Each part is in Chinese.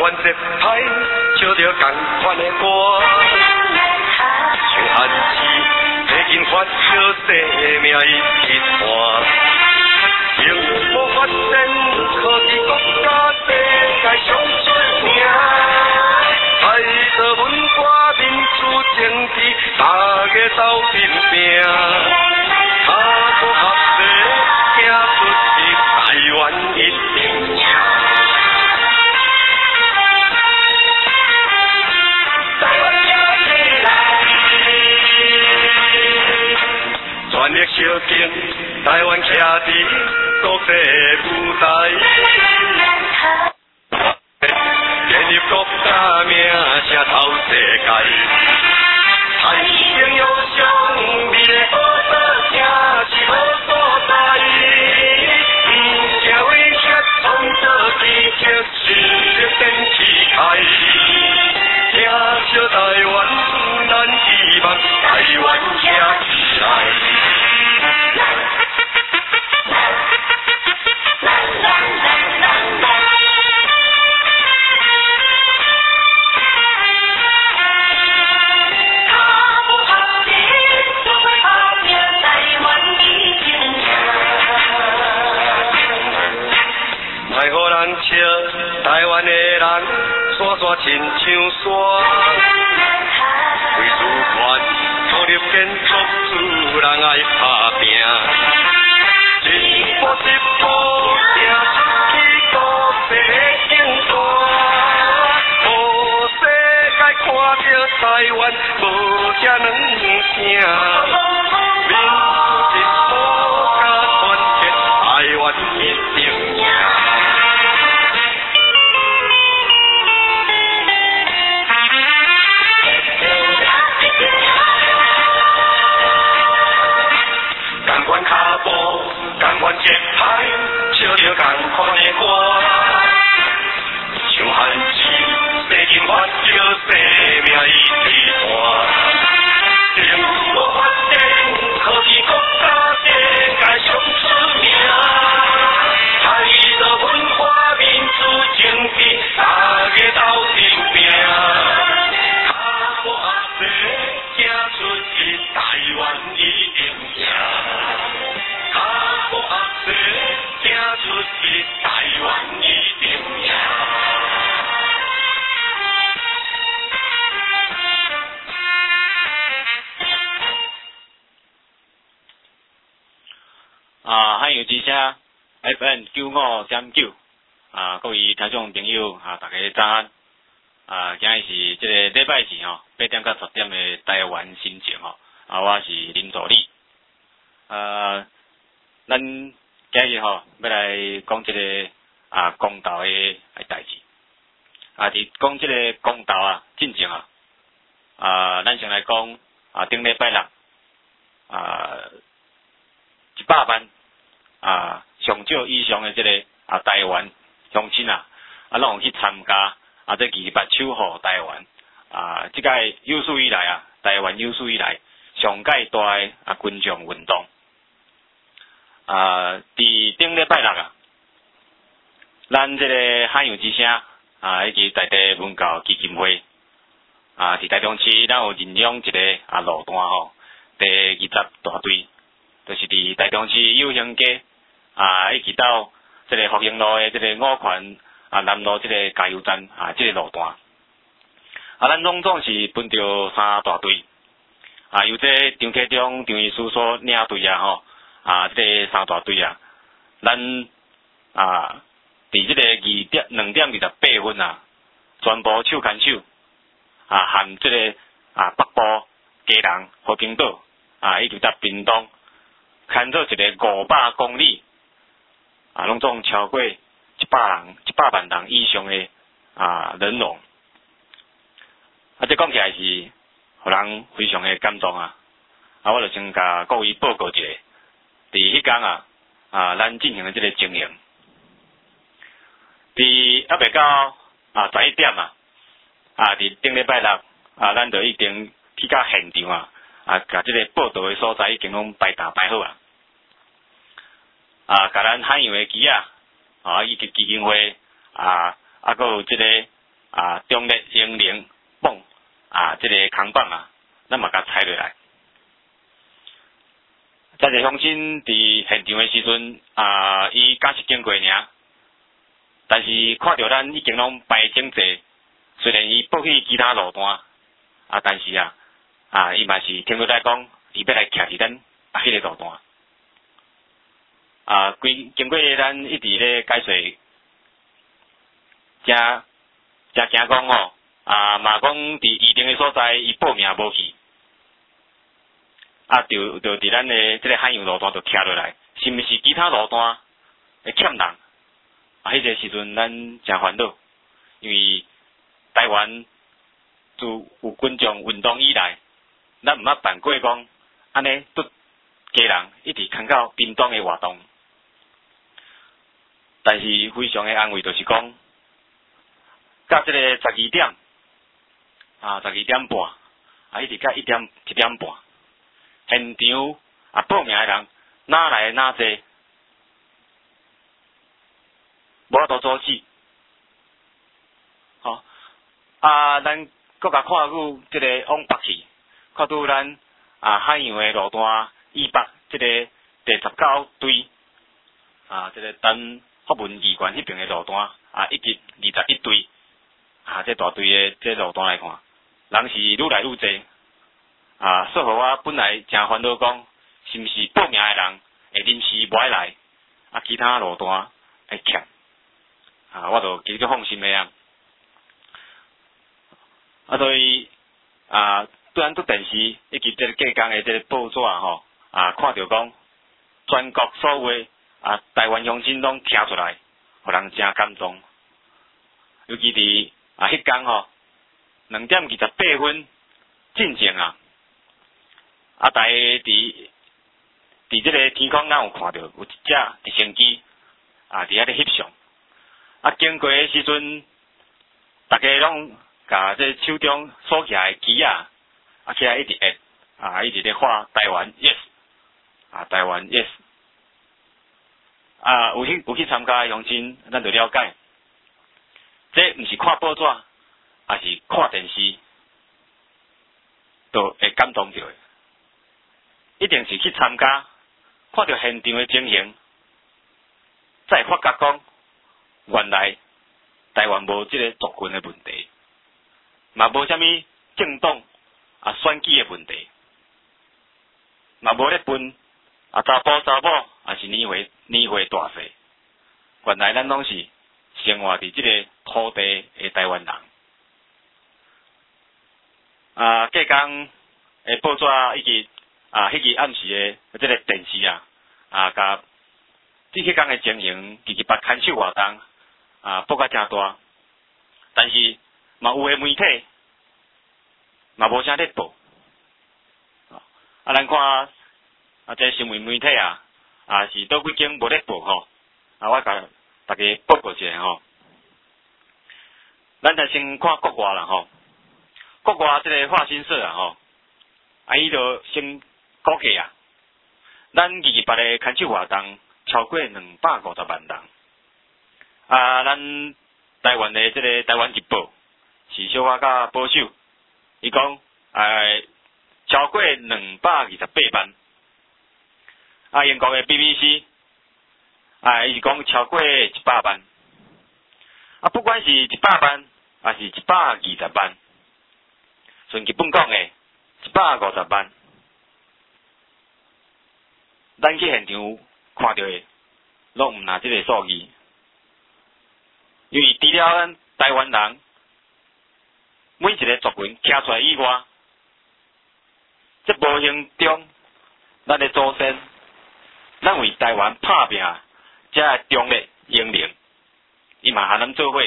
关节歹，唱着同款的歌，像汉字在紧发着生命一直换。幸福发展，科技国家世界上出名，爱着文化民主政治，大家斗阵拼，脚步合作，行出去，台湾一定赢。台湾行起来，全力小劲，台湾徛伫国际舞台，建立国家名声透世界，太平洋上美的宝岛，正是好所在。不惊威胁，创造奇迹，实力展翅开。听小台湾，咱希望台湾行起来。台湾的人山山亲像山，为主权独立建筑，主人爱打拼，一步一步行出去国际的顶端，予世界看到台湾无这两声，民主进步加团结，台湾一定赢。关节歹，唱着同款的歌，像汉字在紧发着生命一直换。幸福发展，科技国家世界上出名，爱着文化民主政治，大家斗阵拼，脚步合作，行出去，台湾一定赢。行出去，台湾一定赢。 汉语之声 FM 95.9各位听众朋友大家早安。今日是这个礼拜四8点到10点的台湾心情我是林助理。咱今日要来讲这个公投的代志。伫讲这个公投进前咱先来讲顶礼拜六100万上少以上的这个台湾乡亲拢有去参加这二八手护台湾这个有史以来台湾有史以来上界大的群众运动。伫顶礼拜六咱这个汉语之声以及在地文教基金会伫台中市咱有认养一个路段第20大队，就是伫台中市友兴街一直到这个复兴路的这个5权南路这个加油站这个路段咱总是分着3大队由这张启忠张医师所领队这个3大队咱伫这个2点28分全部手牵手含这个北部基隆和平岛一直到屏东，牵做一个500公里拢总超过100万人以上的人龙这讲起来是互人非常的感动我就先甲各位报告一下，伫迄天咱进行的这个情形，伫下晡到11点伫顶礼拜六咱就已经去到现场甲这个报道的所在已经拢摆好甲咱汉阳的旗以及基金会还有这个中立英灵棒这个扛棒咱嘛甲踩落来。在这乡亲伫现场的时阵伊假是经过尔，但是看到咱已经拢排整齐，虽然伊报去其他路段但是伊嘛是听到咱讲，伊要来徛伫咱迄个路段。经过咱一直咧解说，真惊讲嘛讲伫预定的所在，伊报名无去，就伫咱的这个海洋路段就徛落来，是毋是其他路段会欠人？迄个时阵咱真烦恼，因为台湾自有军众运动以来，咱毋捌办过讲安尼都家人一直看到冰冻的活动。但是非常的安慰，就是讲，到这个12点，12点半，一直到1点半，现场报名的人哪来哪济，无法度阻止。咱搁甲看有这个往北去，看到咱海洋的路段以北这个第19队这个等。福文议员迄边的路段一直21队这大队的这路段来看，人是愈来愈济说互我本来真烦恼讲，是毋是报名的人会临时无爱来其他路段会欠我就其实放心的所以对咱电视以及这个隔工的这个报纸看到讲全国所有台湾乡亲拢徛出来，互人真感动。尤其伫迄天2点28分进前大家伫这个天空咱有看到有一只直升机伫遐咧翕相。经过的时阵，大家拢甲这手中锁起来的旗起来一直一直咧画台湾 yes， 台湾 yes。有去参加的乡亲，咱就了解，这毋是看报纸，是看电视，就会感动到的。一定是去参加，看到现场的情形，才会发觉讲，原来台湾无这个族群的问题，嘛无啥物政党选举的问题，嘛无咧分查甫也是年岁大细，原来咱拢是生活伫这个土地的台湾人。隔工的报纸以及迄个暗时的这个电视甲迄工的情形，其实把牵手活动报甲真大，但是嘛有的媒体嘛无啥咧报。咱看这新闻媒体是倒几间无咧报我甲大家报告一下咱就先看国外啦国外这个法新社伊就先估计咱28个牵手活动超过250万人。咱台湾的这个台湾日报是小可较保守，伊讲超过228万。英国的 BBC 伊是讲超过100万。不管是100万还是120万，像日本讲的150万，咱去现场看到的拢毋拿这个数字，因为除了咱台湾人每一个族群徛出来以外，这无形中咱的祖先，咱为台湾拍拼，这个中立英灵，伊嘛和咱做伙，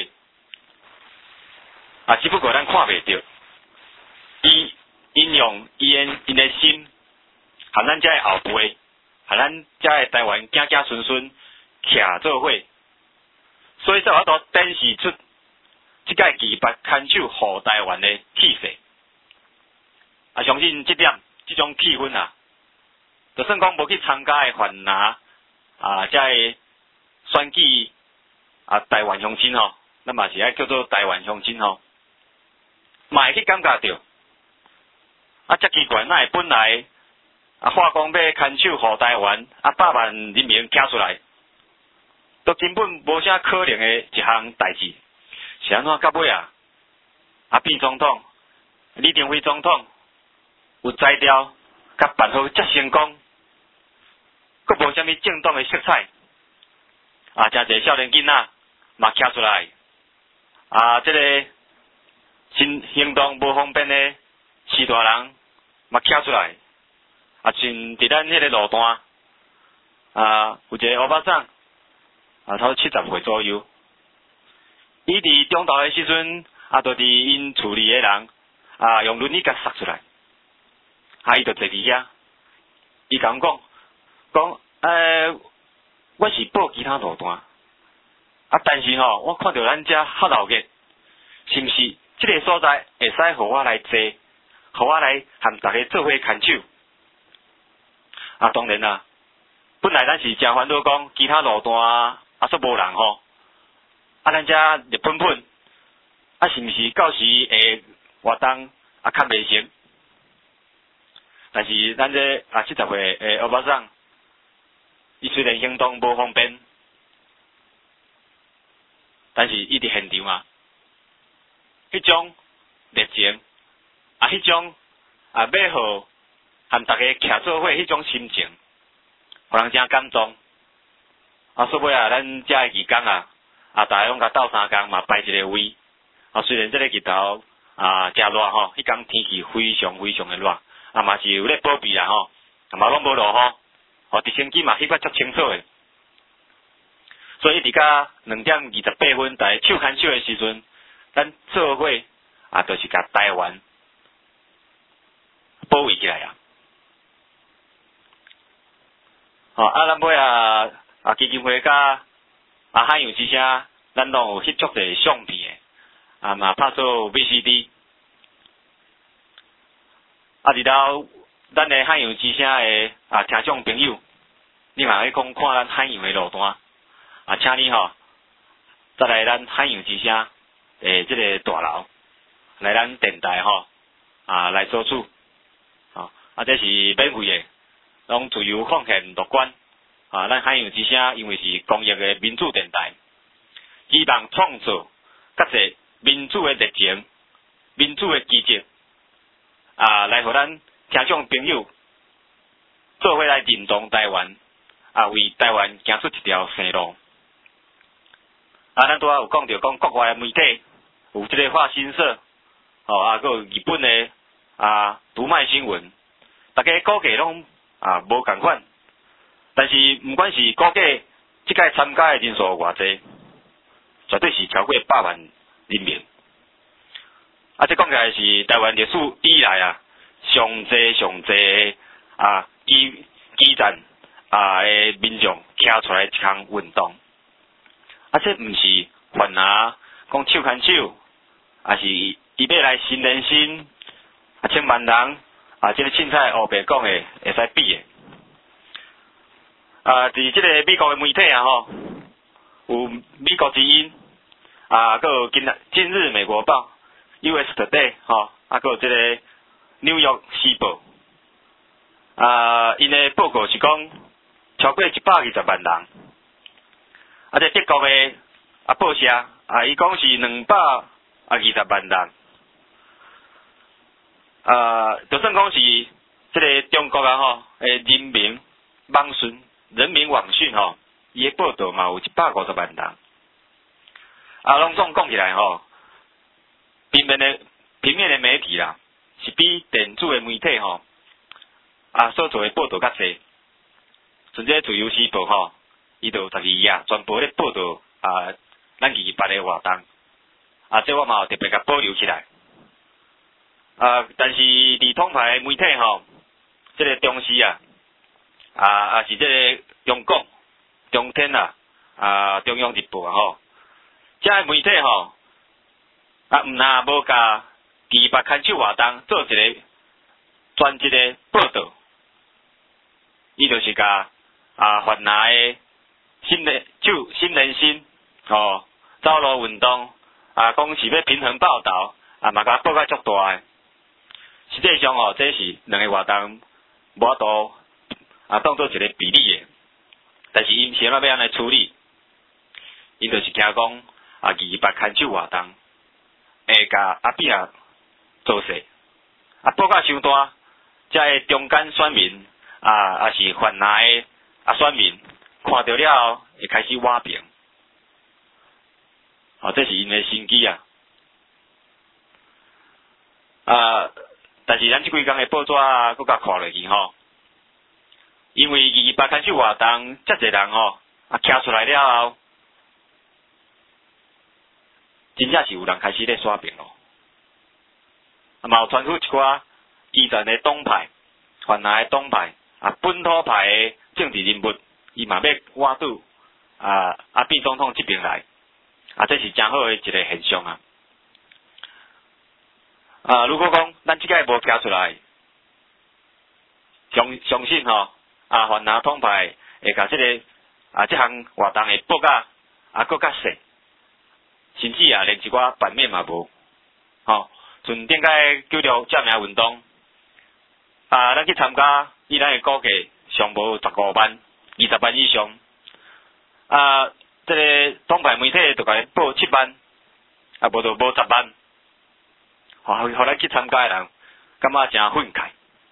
只不过咱看袂到，伊因用因的心，和咱这个后辈，和咱这个台湾子子孙孙徛做伙，所以才有法度展示出这个200牵手护台湾的气势。相信这点，这种气氛就算讲无去参加的泛蓝这个选举台湾乡亲咱嘛是爱叫做台湾乡亲吼，嘛会去感觉到，遮奇怪，哪会本来化工要牵手互台湾100万人民行出来，都根本无啥可能的一项代志，是安怎到尾变总统，李登辉总统有才调，甲办好遮成功，佫无啥物政党的色彩，真侪少年囡仔嘛徛出来，这个行动无方便的士大人嘛徛出来，像伫咱迄个路段，有一个欧巴桑，差不多70岁左右，伊伫中昼的时阵，就伫因厝里的人，用轮椅甲塞出来，伊就坐伫遐，伊甲阮讲，我是报其他路段，但是我看到咱遮较闹热，是毋是这个所在会使互我来坐，互我来和大家做伙牵手？当然啦，本来咱是诚烦恼讲其他路段煞无人吼，咱遮热喷喷，是毋是到时会活动较袂成？但是咱这70岁的欧巴桑，伊虽然行动无方便，但是伊伫现场迄种热情，迄种要互和大家徛做伙迄种心情，互人真感动。所尾咱遮的义工大家拢甲斗相共嘛排一个位。虽然这个日头真热吼，迄天天气非常非常的热，嘛是有咧保庇啦吼，嘛拢无落雨，直升机嘛翕甲足清楚的。所以伫甲2点28分，大家手牵手的时阵，咱做伙就是甲台湾保卫起来咱尾基金会甲海洋之声，咱拢有翕足者相片的，嘛拍做 VCD。直到咱的海洋之声的听众朋友，你嘛去看咱海洋的路段，请你再来咱海洋之声这个大楼，来咱电台来做主，这是免费的，拢自由奉献乐观。咱海洋之声因为是公益的民主电台，希望创造较侪民主的热情、民主的机制，来互咱听众朋友做伙来认同台湾，为台湾行出一条生路。咱拄有讲到讲国外的媒体有这个法新社，还有日本的读卖新闻，大家估计拢无共款。但是，不管是估计这届参加的人数有偌济，绝对是超过100万人民。这讲起来是台湾历史以来上济基层的民众徛出来一项运动。这毋是泛讲手牵手，是伊要来心连心，1000万人这个凊彩黑白讲的会使比的。伫这个美国的媒体有美国之音，还有今日美国报 US Today 还有这个纽约时报，因的报告是讲超过120万人，这德国的报社伊讲是220万人，就算讲是这个中国人民网讯。人民网讯伊的报道嘛有150万人，拢总讲起来平面的媒体啦，是比电子的媒体所做的报道较侪。像这自由时报伊就有12页，全部咧报道咱2月8的活动，这我嘛有特别甲保留起来。但是伫统派媒体这个中视是这个中广、中天中央日报这个媒体毋但无甲2月8牵手活动做一个专辑的报道，伊就是甲泛蓝的新连心走路运动讲是要平衡报道，嘛甲报甲足大诶。实际上这是两个活动无法度当做一个比例诶，但是因是要安尼处理，因就是惊讲28牵手活动会甲阿扁做势，报甲伤大，才会中间选民也是泛蓝诶选民看到了后会开始挖屏，这是因诶心机啊。但是咱即几工诶报纸搁甲看落去因为28牵手活动遮侪人徛出来了后，真正是有人开始咧刷屏咯。嘛有传出一寡基层诶党派、泛蓝诶党派本土派诶政治人物，伊嘛要挖堵阿扁总统这边来，这是真好诶一个现象啊。如果讲咱即个无徛出来，相信泛蓝党派会甲即个即项活动会报甲搁较细，甚至连一寡版面嘛无。像顶个九六占领运动，咱去参加，以咱的估计上无15万、20万以上。即个党派媒体就甲伊报7万，无就无10万。互咱去参加的人感觉真愤慨，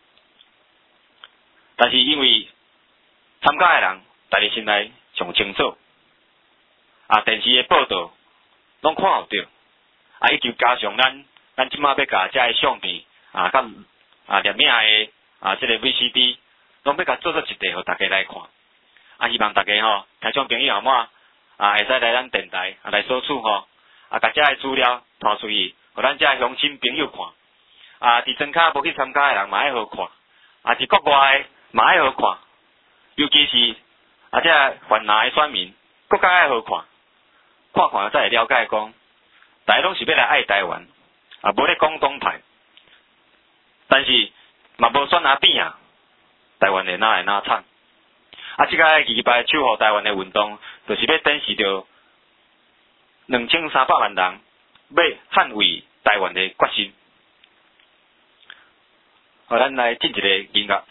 但是因为参加的人大家心内上清楚，电视的报道拢看有到，伊就加上咱即马要甲遮个相片甲摄影的即个 VCD， 拢要甲做一地，互大家来看。希望大家听众朋友后尾会使来咱电台来索取甲遮个资料拖出去。互咱遮乡亲朋友看，伫庄卡无去参加的人嘛爱好看，伫国外的嘛爱好看，尤其是遮泛蓝的选民，更加爱好看，看才会了解讲，大家拢是要来爱台湾，无咧讲党派，但是嘛无选阿扁台湾会哪惨？即个28守护台湾的运动，就是要展示着2300万人。要捍卫台湾的决心，咱来进一个音乐。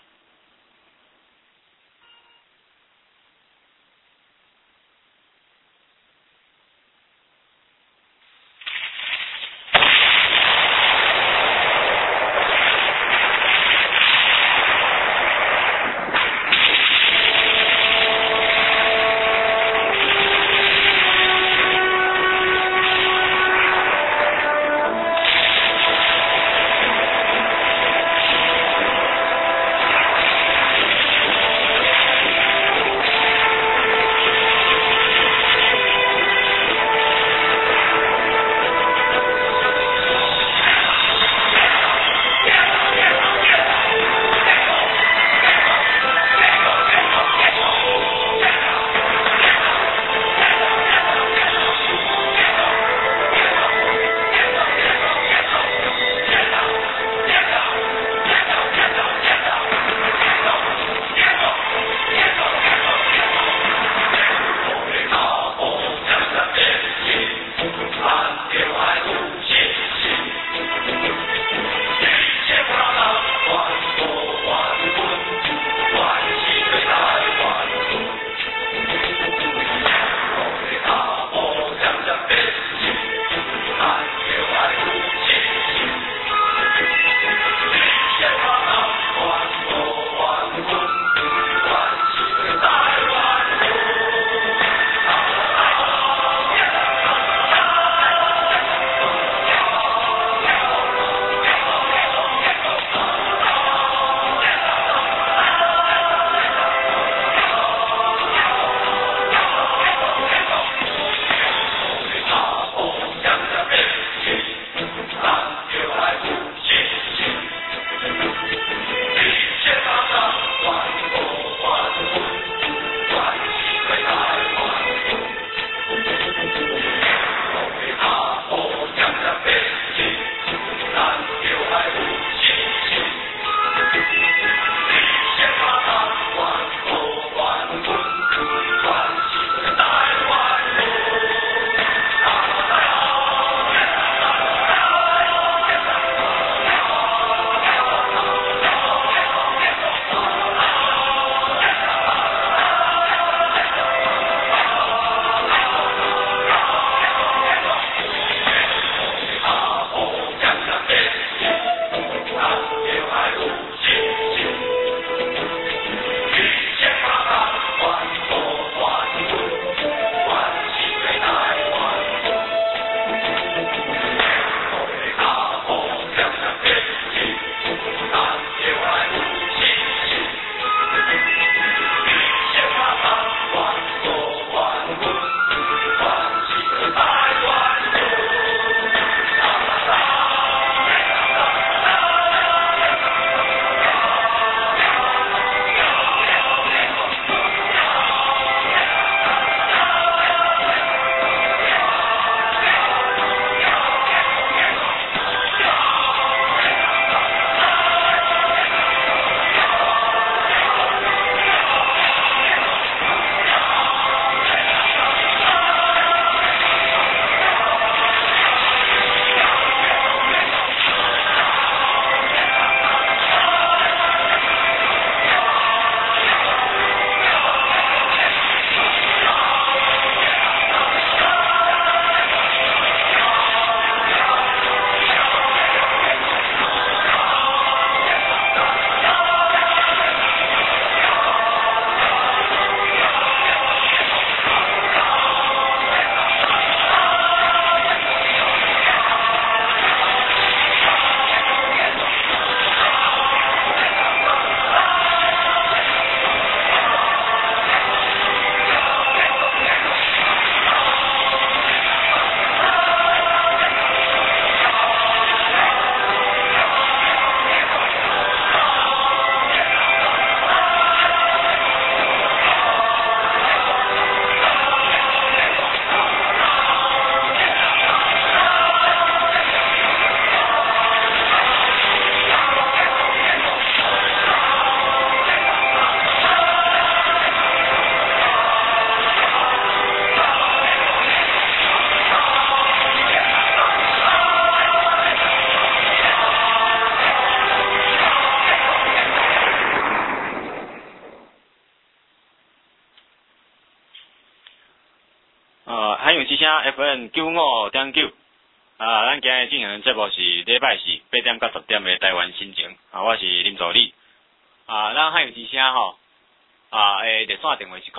FM 95.9，咱今日进行节目是礼拜四8点到10点的台湾心情，我是林助理，咱汉语之声吼，热线电话是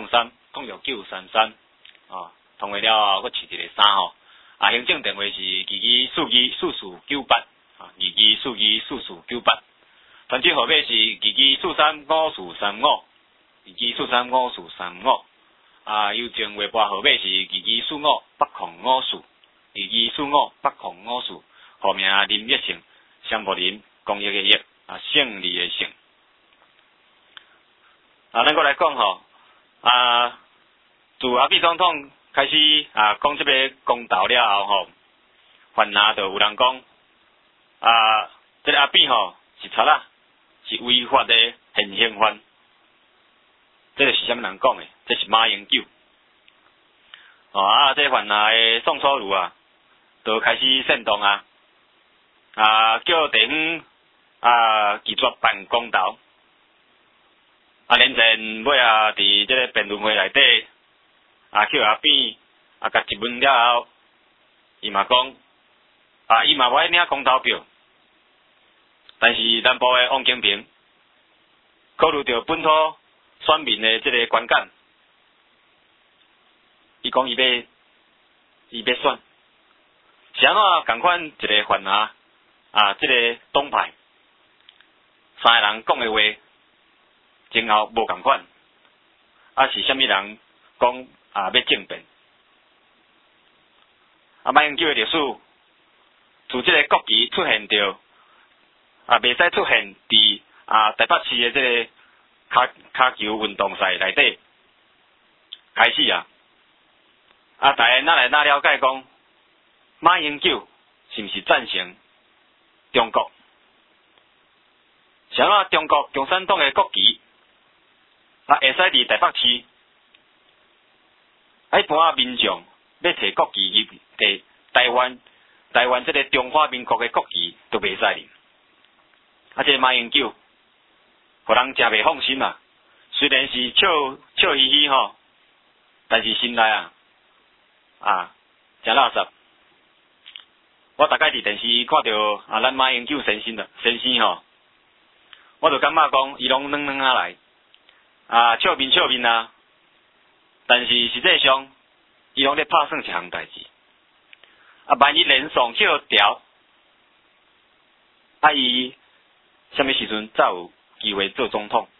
0203-06-933，通话了后，我试一个3吼，行政电话是224298，224298，传真号码是22435435，22435435。邮政微博号码是22458054，22458054，户名林业成，相簿林，公益的益，胜利的胜。咱过来讲吼，自阿扁总统开始讲这个公道了后吼，犯下就有人讲，这个阿扁吼是贼啦，是违法的现行犯。这个是啥物人讲的？这是马英九。这犯下的宋楚瑜就开始煽动叫地方拒绝办公投。连前尾伫这个辩论会内底叫阿扁甲质问了后，伊嘛讲伊嘛无爱领公投票，但是南部的王金平考虑到本土选民的这个观感，伊讲伊要选，是安怎共款一个犯下这个党派三个人讲的话，前后无共款，是啥物人讲要政变？马英九的历史，自这个国旗出现着袂使出现伫台北市的这个骹球运动赛内底开始大家哪来哪了解讲，马英九是毋是赞成中国？是安怎中国共产党的国旗会使伫台北市，一般民众要摕国旗去摕台湾这个中华民国的国旗都袂使。这个马英九，互人诚袂放心虽然是笑嘻嘻吼，但是心内真垃圾。我大概伫电视看到咱马英九先生吼， 我就感觉讲伊拢软啊来，笑面啊，但是实际上伊拢咧拍算一项代志。万一连爽去调，伊什么时阵才有机会做总统？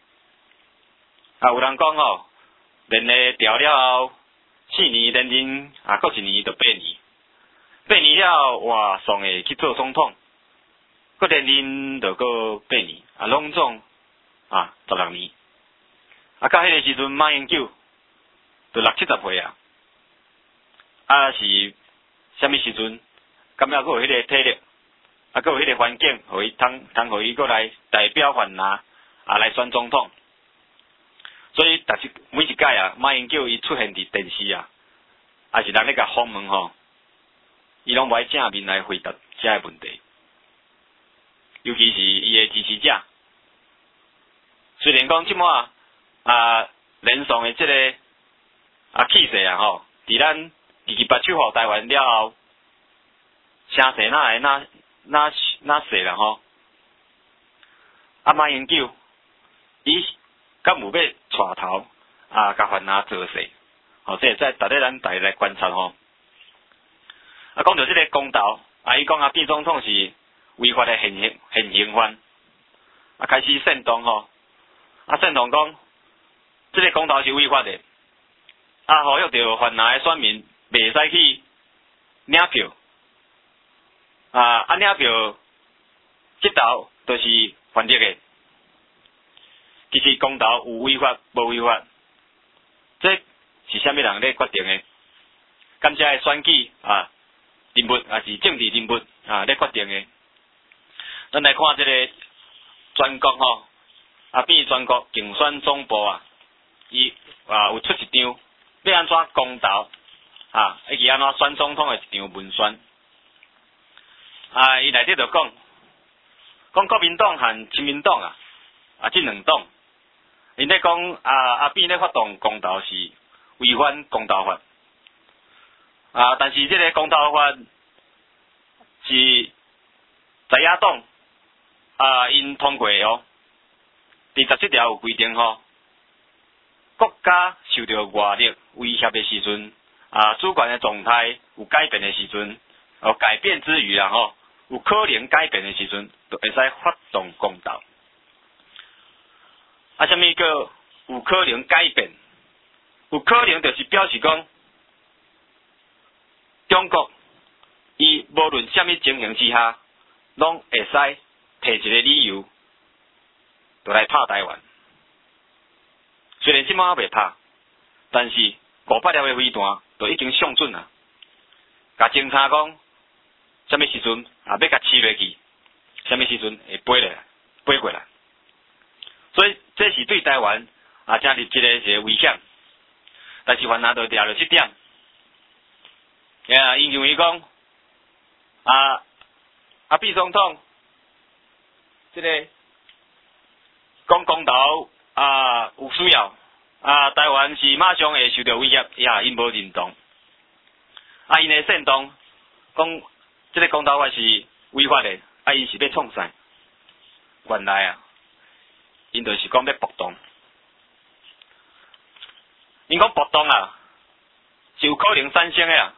有人讲吼，连咧调了后4年连任，过1年就8年，8年了哇，爽会去做总统，搁连任就搁8年，拢总16年。到迄个时阵，马英九就60、70岁是什么时阵？敢还佫有迄个体力，佫有迄个环境，互伊互伊佫来代表泛蓝来选总统。所以，每一届马英九伊出现伫电视也是人咧甲访问吼，伊拢无爱正面来回答这个问题。尤其是伊的支持者，虽然讲即马连爽的即个气势吼，伫咱28手互台湾了后，声势哪势啦吼？马英九伊敢有要带头甲泛蓝做势？这在逐日咱大家来观察吼。讲到即个公投，伊讲变总统是违法的现行犯，开始煽动吼，煽动讲即个公投是违法的，呼吁着泛蓝的选民袂使去领票，领票即投就是犯罪的。其实公投有违法无违法，这是啥物人咧决定的？敢这个选举人物是政治人物咧决定的。咱来看这个全国吼，变全国竞选总部伊有出一张要安怎公投以及安怎选总统的一张文宣。伊内底就讲国民党和亲民党这两党，因咧讲变咧发动公投是违反公投法。但是这个公投法是在野党因通过的第17条有规定国家受到外力威胁的时阵，主权的状态有改变的时阵，改变之余有可能改变的时阵，就会使发动公投。什么叫有可能改变？有可能就是表示讲，中国伊无论什么情形之下，拢会使提一个理由，就来拍台湾。虽然即马还未拍，但是500粒的飞弹就已经上准甲侦查讲，什么时阵要甲刺落去，什么时阵会飞过来。所以这是对台湾真立即一个危险。但是泛蓝就抓到这点，因认为讲变总统，这个讲公投有需要，台湾是马上会受到威胁，因无认同。因的煽动讲这个公投法是违法的，因是要创啥？原来因就是讲要暴动。因讲暴动是有可能产生的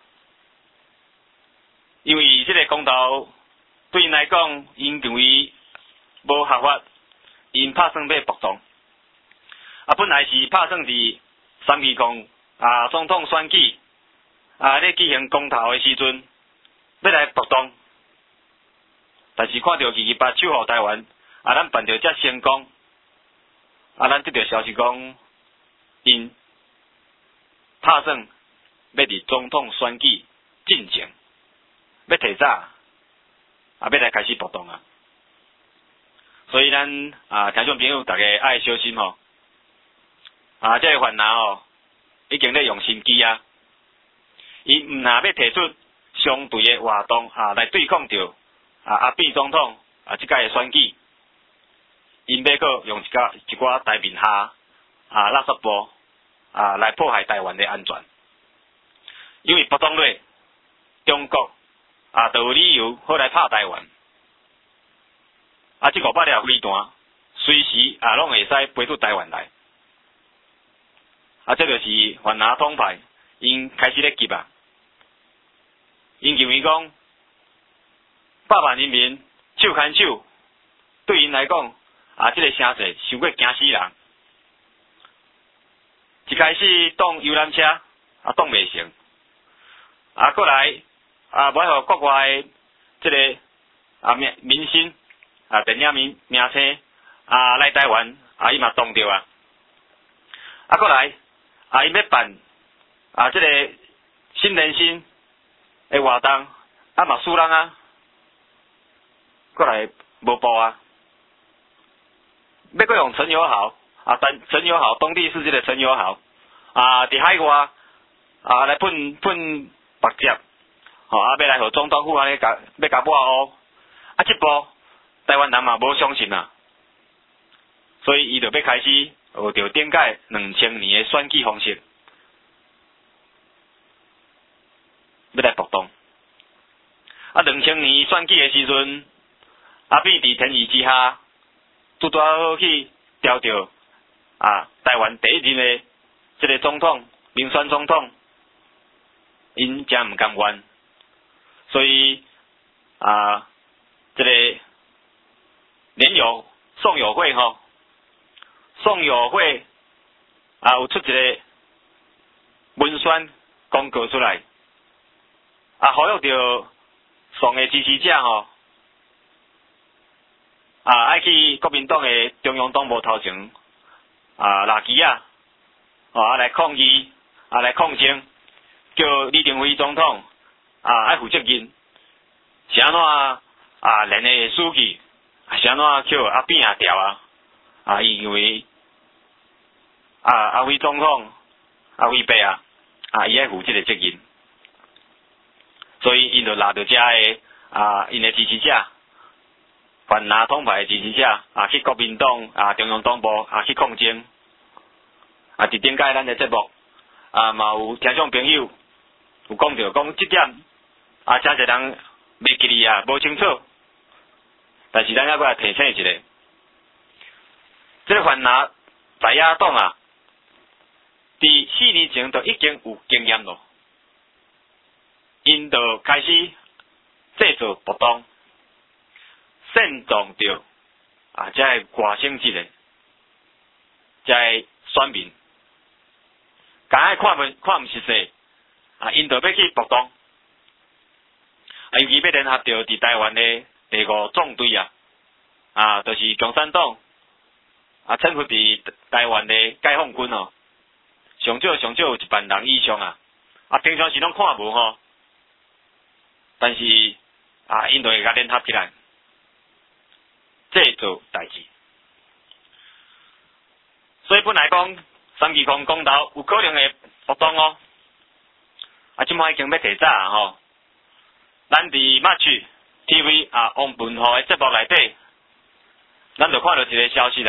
因为这个公投对因来讲，因认为无合法，因拍算要暴动。本来是拍算伫320总统选举咧举行公投的时阵，要来暴动，但是看到228守护台湾咱办到遮成功，咱得到消息讲因拍算要伫总统选举进前，要提早要来开始暴动所以咱听众朋友大家爱小心这个泛蓝已经咧用心机伊毋若要提出相对的活动来对抗着变总统即届的选举，因要阁用一寡台面下垃圾布来破坏台湾的安全，因为暴动落中国就有理由好来拍台湾。这500粒飞弹随时拢会使飞出台湾来。这就是泛拿统派因开始咧急啊，因认为讲百万人民手牵手，对因来讲这个声势伤过惊死人。一开始挡游览车挡袂成，过来要互国外的这个明星电影明星来台湾伊嘛挡着过来因要办这个新人新的活动嘛输人过来无报要搁用陈友豪陈友豪当地是这个陈友豪伫海外来喷白接要来互总统府要甲抹黑这步台湾人嘛无相信所以伊就要开始学着顶改2000年的选举方式，要来搏动2000年选举的时阵阿扁伫天意之下拄拄好去调着台湾第一任的这个总统民选总统，因真毋甘愿，所以这个连友宋友会宋友会有出一个文宣公告出来呼吁着宋的支持者爱去国民党的中央党部头前拉旗来抗议来抗争，叫李登辉总统爱负责任，是安怎连的书记是安怎叫阿扁调因为阿辉总统辉伯伊爱负这个责任，所以因就拉着遮的因的支持者，泛拿统派的支持者去国民党中央党部去抗争。伫顶届咱的节目嘛有听众朋友有讲着讲这点真侪人袂记哩无清楚，但是咱还阁来提醒一下，这个泛拿在野党伫4年前就已经有经验咯，因就开始制造暴动，煽动着这外省籍的这选民。敢看毋实势因就要去暴动尤其要联合着伫台湾的第5纵队就是共产党称呼伫台湾的解放军上少有1万人以上平常时拢看无但是因就会甲联合起来制造代志，所以本来讲三二公公投有可能会活动即摆已经要提早咱伫 Match TV 王文华的节目内底，咱就看到一个消息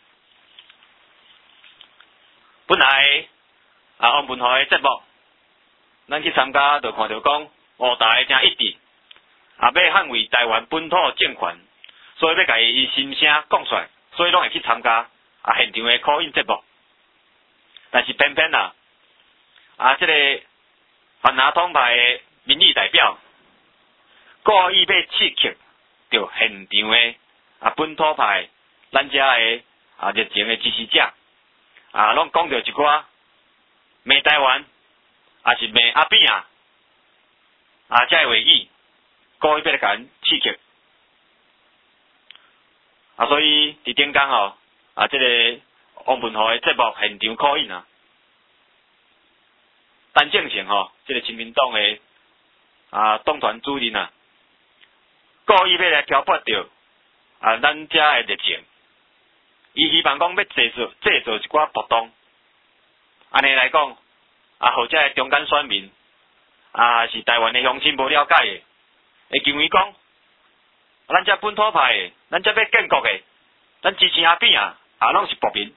本来王文华的节目，咱去参加就看到讲大家真一致要捍卫台湾本土政权，所以要甲伊心声讲出来，所以拢会去参加现场的call in节目。但是偏偏这个泛拿统派的民意代表故意要刺激着现场的本土派咱遮的热情的支持者拢讲着一寡骂台湾是骂阿扁遮的话语，故意要来甲人刺激所以伫顶天这个王文华的节目现场call in陈正成这个亲民党的党团主任故意要来挑拨着咱遮的热情，伊希望讲要制造一寡暴动，安尼来讲互遮的中间选民是台湾的乡亲无了解的，会认为讲咱遮本土派的，咱遮要建国的，咱支持阿扁拢是暴民。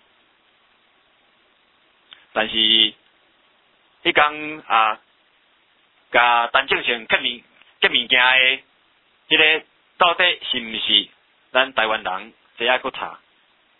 但是迄天甲陈正成结物件的这个到底是毋是咱台湾人这爱去查？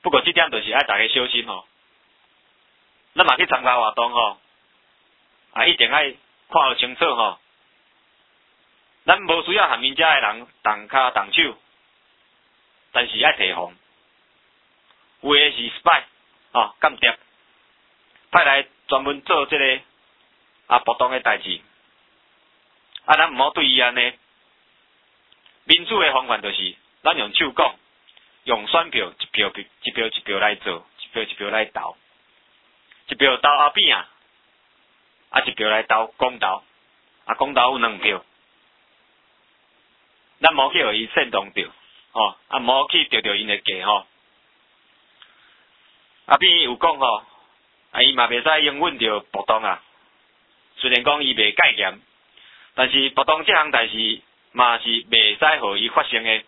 不过这点就是爱大家小心吼。咱嘛去参加活动吼，一定爱看好清楚吼。咱无需要含面遮的人动骹动手，但是爱提防。有的是 spy 间谍，派来专门做这个不当的代志。咱毋好对伊安尼。民主的方法就是，咱用手讲，用选票一票一票来做，一票一票来投，一票投后边一票来投公投，公投有2票。咱无去互伊煽动着，无去着因的价吼。比有讲吼，伊嘛袂使应允着暴动啊。虽然讲伊袂戒严，但是暴动这项代志嘛是袂使互伊发生的。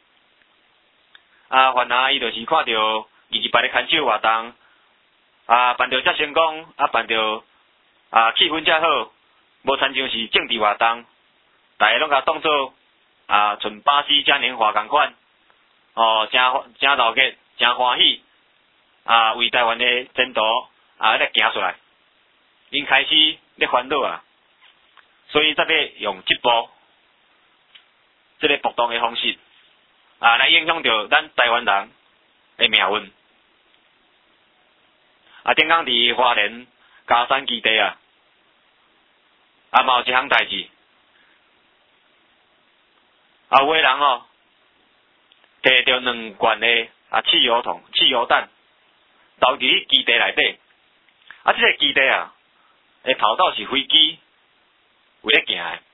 凡伊就是看到28的牵手活动，办着遮成功，办着气氛遮好，无参像是政治活动，大家拢甲当做像巴西嘉年华共款，真热闹，真欢喜，为台湾的前途咧行出来，因开始咧烦恼所以才要用这部这个暴动的方式来影响到咱台湾人的命运。顶工伫花莲嘉山基地嘛有一项代志。有的人摕着2罐的汽油弹，投伫基地内底。这个基地会跑道是飞机有咧行的，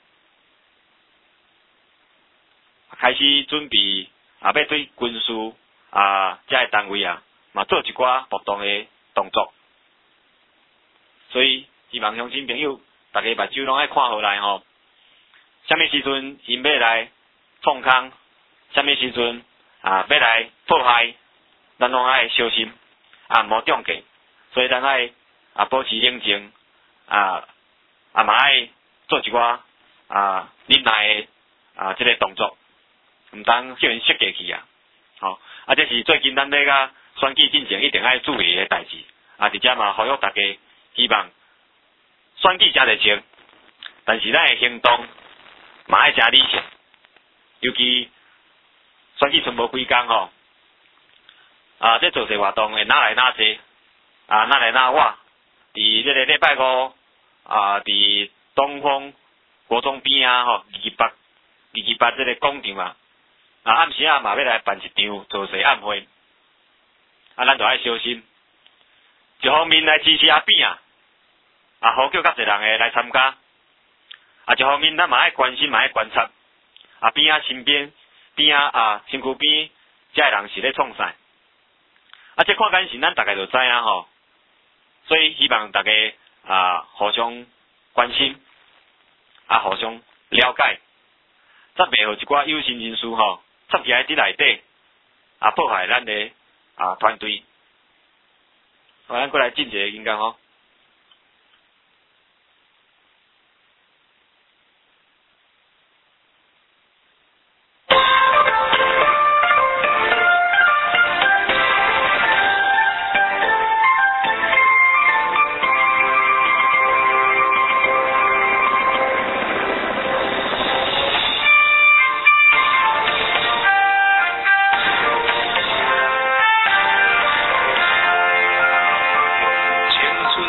开始准备要对军事遮个单位嘛做一寡暴动的动作。所以希望乡亲朋友，大家目睭拢爱看好来吼。什么时阵因要来创空，什么时阵要来迫害，咱拢爱小心，毋好中计。所以咱爱保持冷静，嘛爱做一寡忍耐的这个动作，毋通叫人失过去这是最近咱要选举进前一定爱注意的代志。伫遮嘛呼吁大家，希望选举真热情，但是咱的行动嘛爱真理性。尤其选举剩无几工这造势活动会哪来哪济，哪来哪往。伫这个礼拜5伫东风国中边228这个广场暗时嘛要来办一场造势晚会。咱就爱小心。一方面来支持阿扁呼叫较侪人来参加。一方面咱嘛爱关心，嘛爱观察。边身边身躯边遮个人是咧创啥？这看眼神咱大概就知影所以希望大家互相关心，互相了解，则袂互一寡有心人士插起来伫内底破坏咱的团队。咱过来进一个演讲青春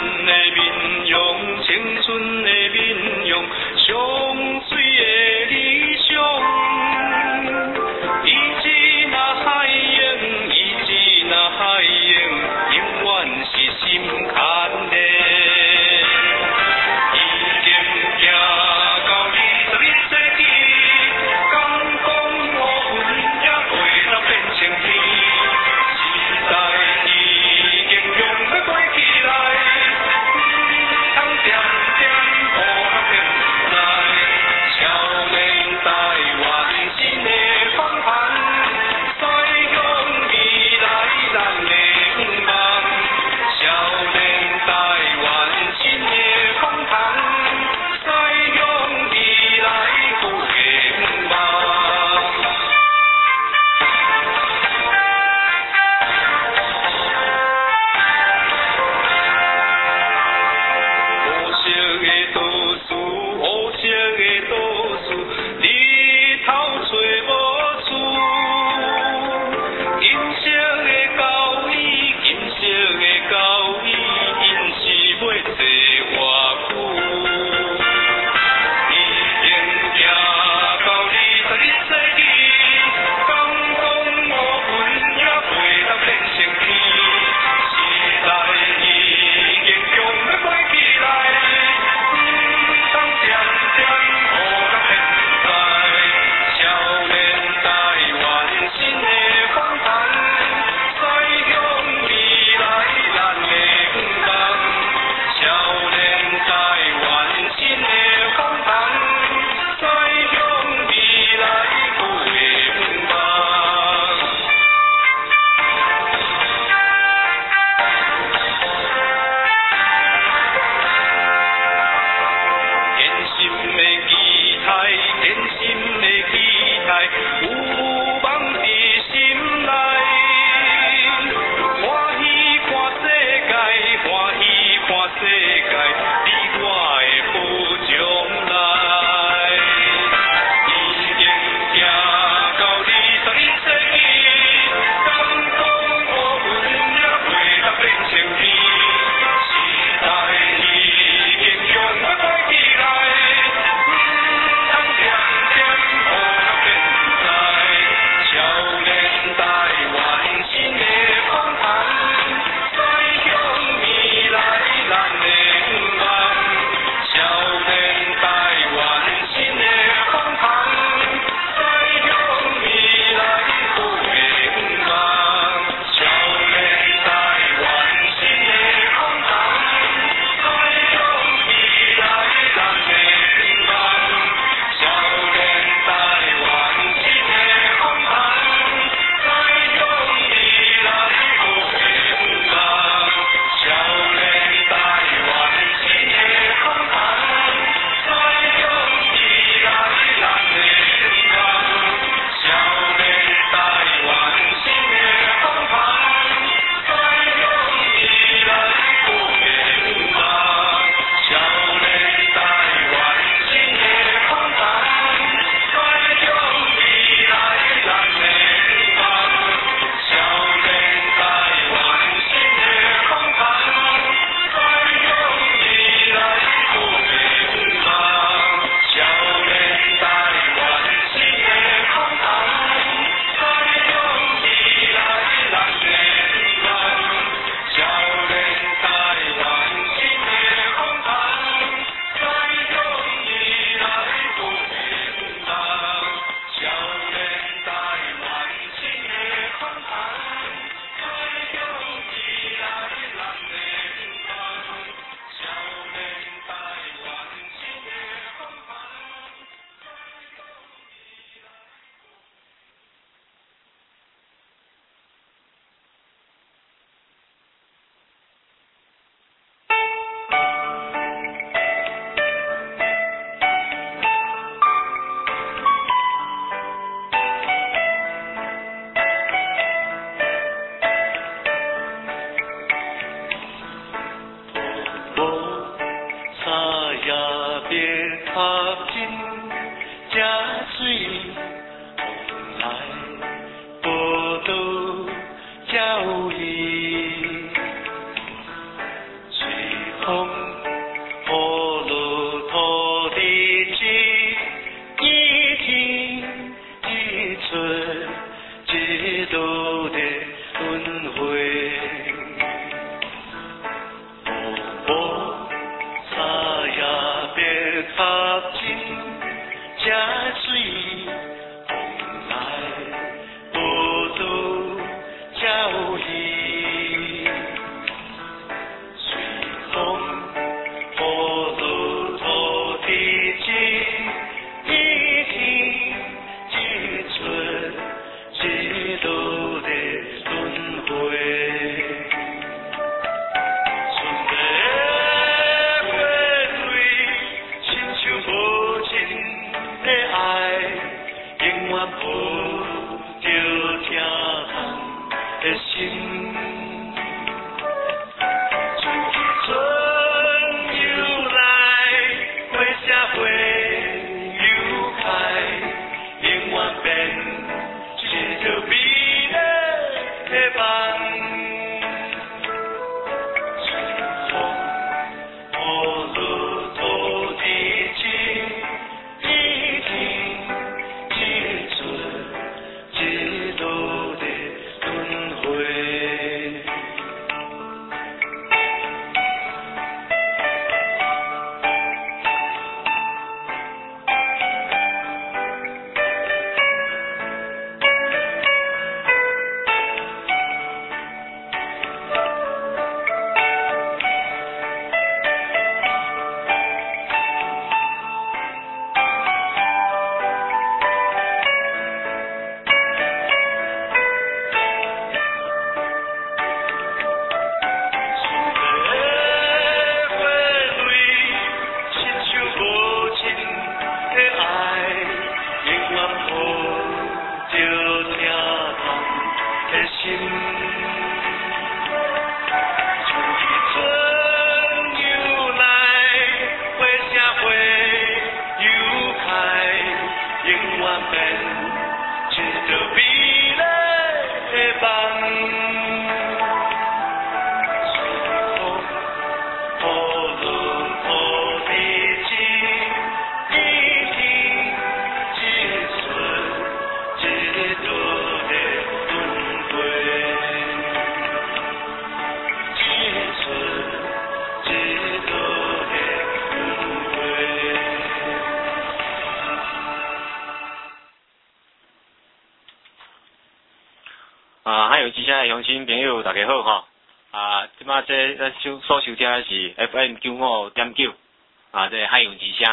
还有之前的乡亲朋友大家好吼。即摆这所收听的是 FM 95.9，这海洋之声。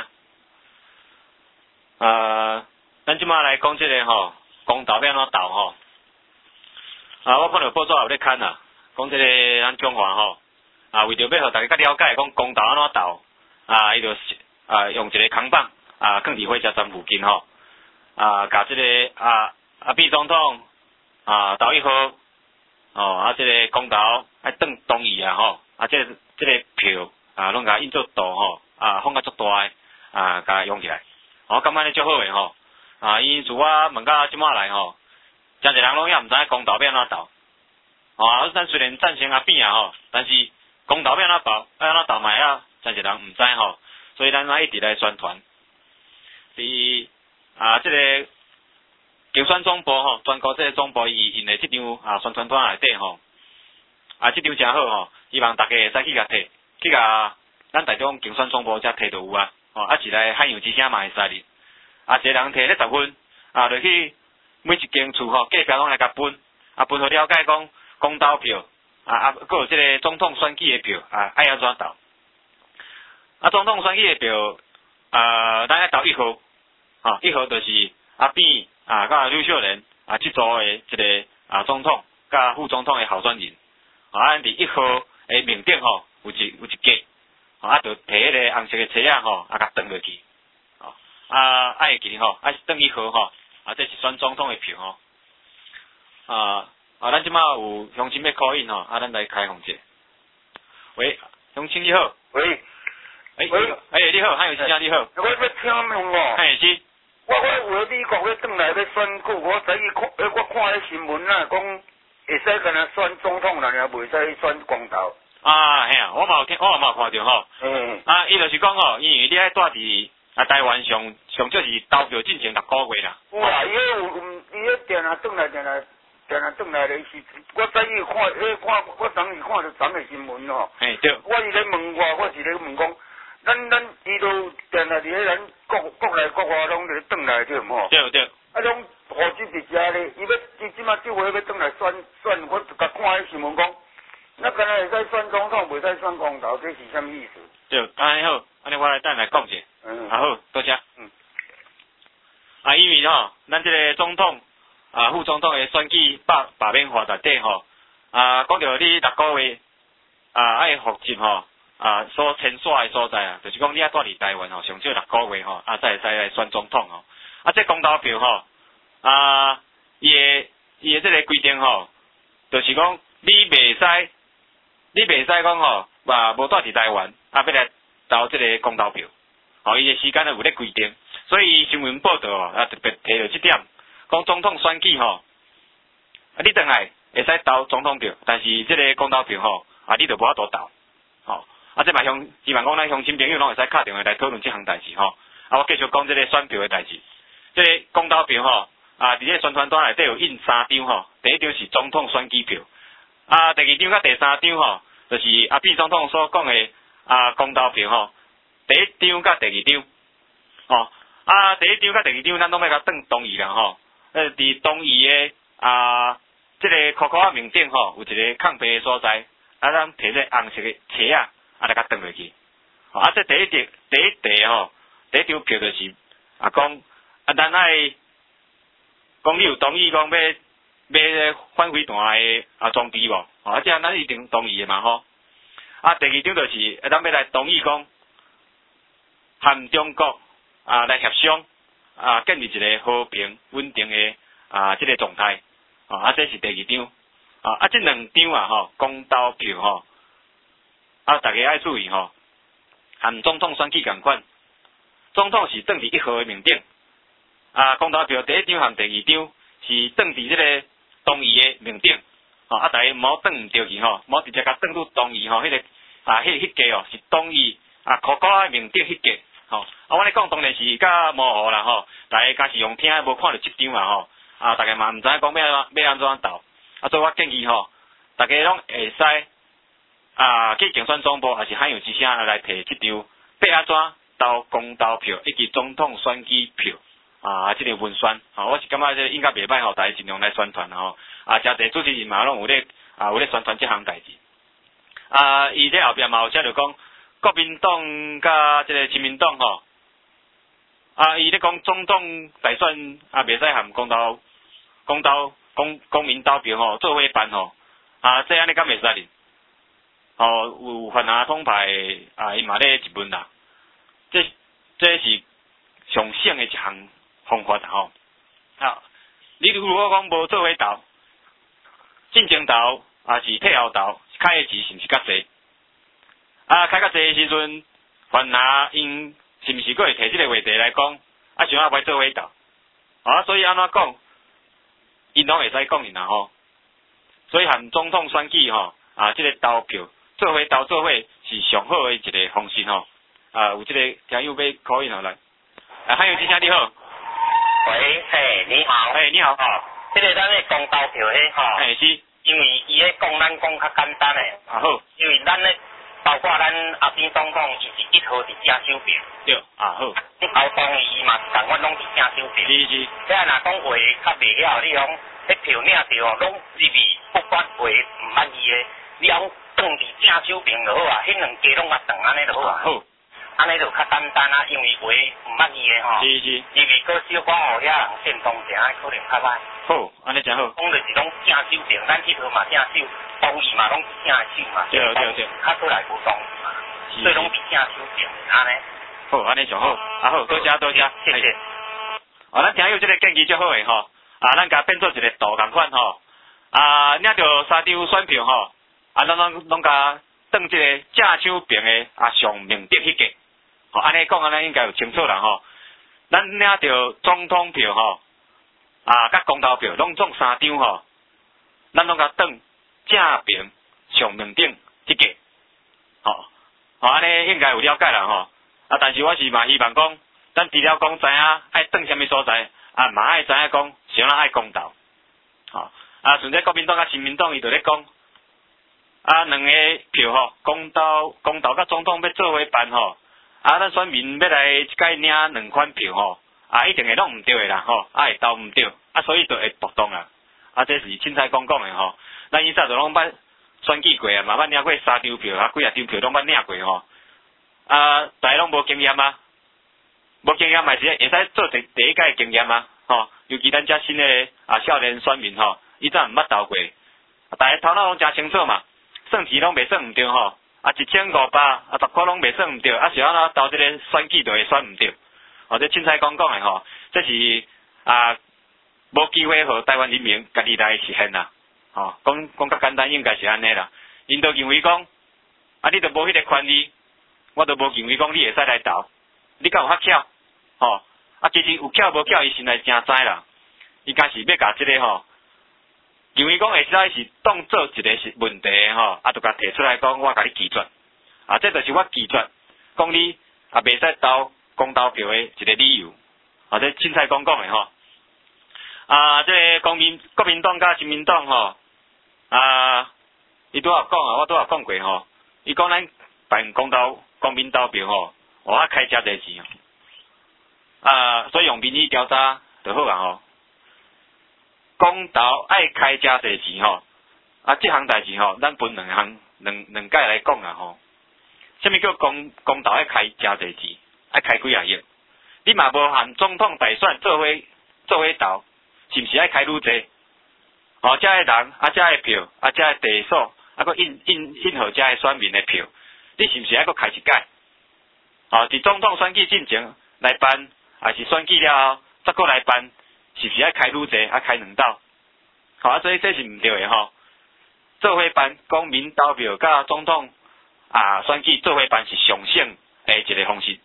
咱即摆来讲这个吼，公投要安怎投吼。我看到报纸有咧看啊，讲这个咱中华吼，为着要互大家较了解讲公投安怎投，伊就用一个扛棒放伫火车站附近吼，甲这个秘总统投1号，这个公投爱转同意吼，这个票拢甲印做大吼，放甲足大的甲用起来，我感觉咧足好诶吼，因自我问到即摆来吼，真侪人拢也毋知影公投要安怎投，咱虽然赞成变吼，但是公投要安怎投嘛真侪人毋知吼，所以咱一直来宣传。这个竞选总部吼，全国这个总部因的即张宣传单内底吼，即张真好吼，希望大家会使去甲摕，去甲咱台中竞选总部才摕到有是来海洋之声嘛会使哩，一个人摕咧10分，就去每一间厝吼，隔壁拢来甲分，分互了解讲公投票，佫有即个总统选举的票，爱安怎投？总统选举的票，咱爱投1号，1号就是变。甲刘秀莲即组的一个总统甲副总统的候选人，咱伫1号的面顶吼有一格，就摕迄个红色的册吼，甲转落去，会记吼，是转1号吼，这是选总统的票吼，咱即摆有乡亲要 call in 吼，咱来开放者。喂，乡亲你好。 喂。 你好，海洋之声你好。 我要请问哦。 是。 我有美国要转来要选举，我早起看，我看迄新闻讲会使干那选总统啦，袂使选公投。 嘿我嘛有看着吼。伊就是讲吼，因为你爱住伫台湾上少是投票进前6个月啦。 有啊，伊迄定定转来咧是，我早起看，我昨日看着昨个新闻吼。 对。 我是咧问我是咧问讲。咱伊都定来伫咧咱国内国外拢咧转来对毋吼？ 对。 拢户籍伫遮咧，伊即马即回要转来选，我甲看迄新闻讲，那敢若会使选总统，袂使选公投，这是啥物意思？ 对，安尼好，安尼我来等来讲者。好，多谢。因为吼，咱这个总统副总统的选举罢免法内底吼，讲到你6个月爱户籍吼。所签署的所在就是讲你住伫台湾吼，上少6个月吼，才会使来选总统吼。这公投票吼，伊的这个规定吼，就是讲你袂使讲吼，无住伫台湾，要来投这个公投票，伊的时间有咧规定，所以新闻报道特别提到这点，讲总统选举吼，你转来会使投总统票，但是这个公投票吼，你就无法度投，这嘛希望讲咱乡亲朋友拢会使敲电话来讨论这项代志吼。我继续讲这个选票的代志。这个公投票吼，伫这宣传单内底有印3张吼。第一张是总统选举票，第2张甲第3张吼，就是秘总统所讲的公投票吼。第1张甲第2张，第1张甲第2张咱拢要甲转同意啦吼。伫同意的这个扣扣面顶吼，有一个空白的所在，咱摕这红色的册来甲转落去，这第一题吼，第1张票就是讲咱爱讲你有同意讲要反飞弹的装备无？这样咱一定同意的嘛吼。第2张就是咱要来同意讲和中国来协商建立一个和平稳定的这个状态，这是第2张。这2张吼，公投票吼。大家爱注意吼，和总统选举同款，总统是转伫1号的面顶，公投票第1张和第2张是转伫这个同意的面顶，大家毋好转毋对去吼，毋好直接甲转入同意吼，迄个迄格是同意扣扣的面顶迄格吼。我咧讲当然是较模糊啦吼，大家假是用听无看到这张吼，大家嘛毋知影讲要安怎投，所以我建议吼，大家拢会使。去竞选总部还是海洋之声来摕这张要安怎投公投票以及总统选举票， 即个文宣，我是感觉这应该袂歹吼，大家尽量来宣传吼，诚侪主持人嘛拢有咧宣传即项代志。伊咧后壁嘛有写着讲，国民党甲即个亲民党吼，伊咧讲总统大选袂使含公民投票吼做伙办吼，这安尼敢袂使哩？有泛亚统派伊嘛咧一问啦，这是上省的一项方法吼。你如果讲无做伙投，进前投是退后投，开的钱是毋是较济？开较济的时阵，泛亚因是毋是佫会摕即个话题来讲？想要袂做伙投？所以安怎讲？因拢会使讲哩啦吼。所以含总统选举吼，即个投票做伙投做伙是上好的一个方式吼。有即个听友要考验下来。还有之前你好。 喂，你好。 你好。 这个咱的公投票是。 因为伊咧讲咱讲较简单诶。 好。 因为咱咧包括咱阿扁总统，伊是1号伫正手边。 对。好。 你交通伊嘛是共阮拢伫正手边。 是。 即若讲话较袂晓，你讲迄票领着拢入去，不管话毋满意诶，你讲转伫正手边就好啊，迄两家拢转安尼就好啊。好。安尼就较简单因为话毋满意诶吼。是。入去搁小可互遐人煽动者，可能较歹。好， 安尼真好。 讲就是拢正手边，咱迄号嘛正手，同意嘛拢是正手嘛。对。较出来无同意嘛，所以拢是正手边安尼。 好，安尼上好。好，多谢。 谢谢。 咱听有即个建议就好诶吼。咱甲变做一个图共款吼。领着3张选票吼。咱拢甲当即个正手边诶上明德迄个。安尼讲，安尼应该有清楚啦吼。咱领着总统票吼，甲公投票拢总3张吼，咱拢甲当正边上面顶即个，安尼应该有了解啦吼。但是我是嘛希望讲，咱除了讲知影爱当啥物所在，嘛爱知影讲想要爱公投，顺着国民党甲亲民党伊就咧讲，两个票吼，公投甲总统要做伙办吼。咱选民要来一届领2款票吼，一定会弄毋对的啦吼，会投毋对，所以就会暴动啦。这是凊彩讲的吼。咱以前就拢捌选举过嘛捌领过3张票，几张票拢捌领过吼。大家拢无经验无经验嘛是会使做第一届经验吼。尤其咱遮新的少年选民吼，以前毋捌投过，大家头脑拢真清楚嘛，算钱拢袂算毋对吼。1500、10块拢袂算毋对，是安怎投即个选举就会选毋对。这凊彩讲的吼，这是无机会互台湾人民家己来实现啦。讲较简单，应该是安尼啦。因都认为讲，你都无迄个权利，我都无认为讲你会使来投，你敢有较巧？其实有巧无巧，伊心内真知啦。伊敢是要甲即个吼。认为讲会使是当做一个问题吼，就甲提出来讲，我甲你拒绝，这就是我拒绝，讲你袂使投公投票的一个理由，这凊彩讲的吼。这个国民党甲亲民党吼，伊拄仔讲我拄仔讲过吼，伊讲咱办公民投票吼，开遮侪钱，所以用民意调查就好吼。公投爱开遮侪钱吼，即项代志吼，咱分两届来讲吼。什么叫公投爱开遮侪钱？爱开几啊亿？你嘛无含总统大选做伙投，是毋是爱开愈济？遮个人遮个票遮个地数佫印号遮个选民的票，你是毋是爱佫开一届？伫总统选举进前来办，还是选举了后再佫来办？是不是爱开愈济？开2道？所以这是毋对的吼。做伙办公民投票甲总统选举做伙办是上省的一个方式。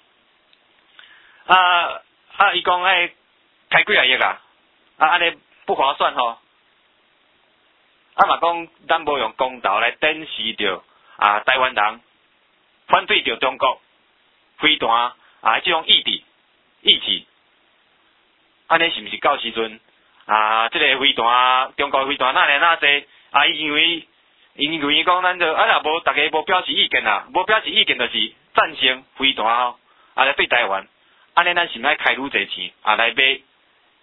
伊讲爱开几啊亿安尼不划算吼。嘛讲咱无用公投来展示着台湾人反对着中国飞弹即种意志。安尼是毋是到时阵即个飞弹，中国飞弹那济因为讲咱就若无大家无表示意见啦，无表示意见就是赞成飞弹吼，来对台湾，安尼咱是毋爱开愈济钱来买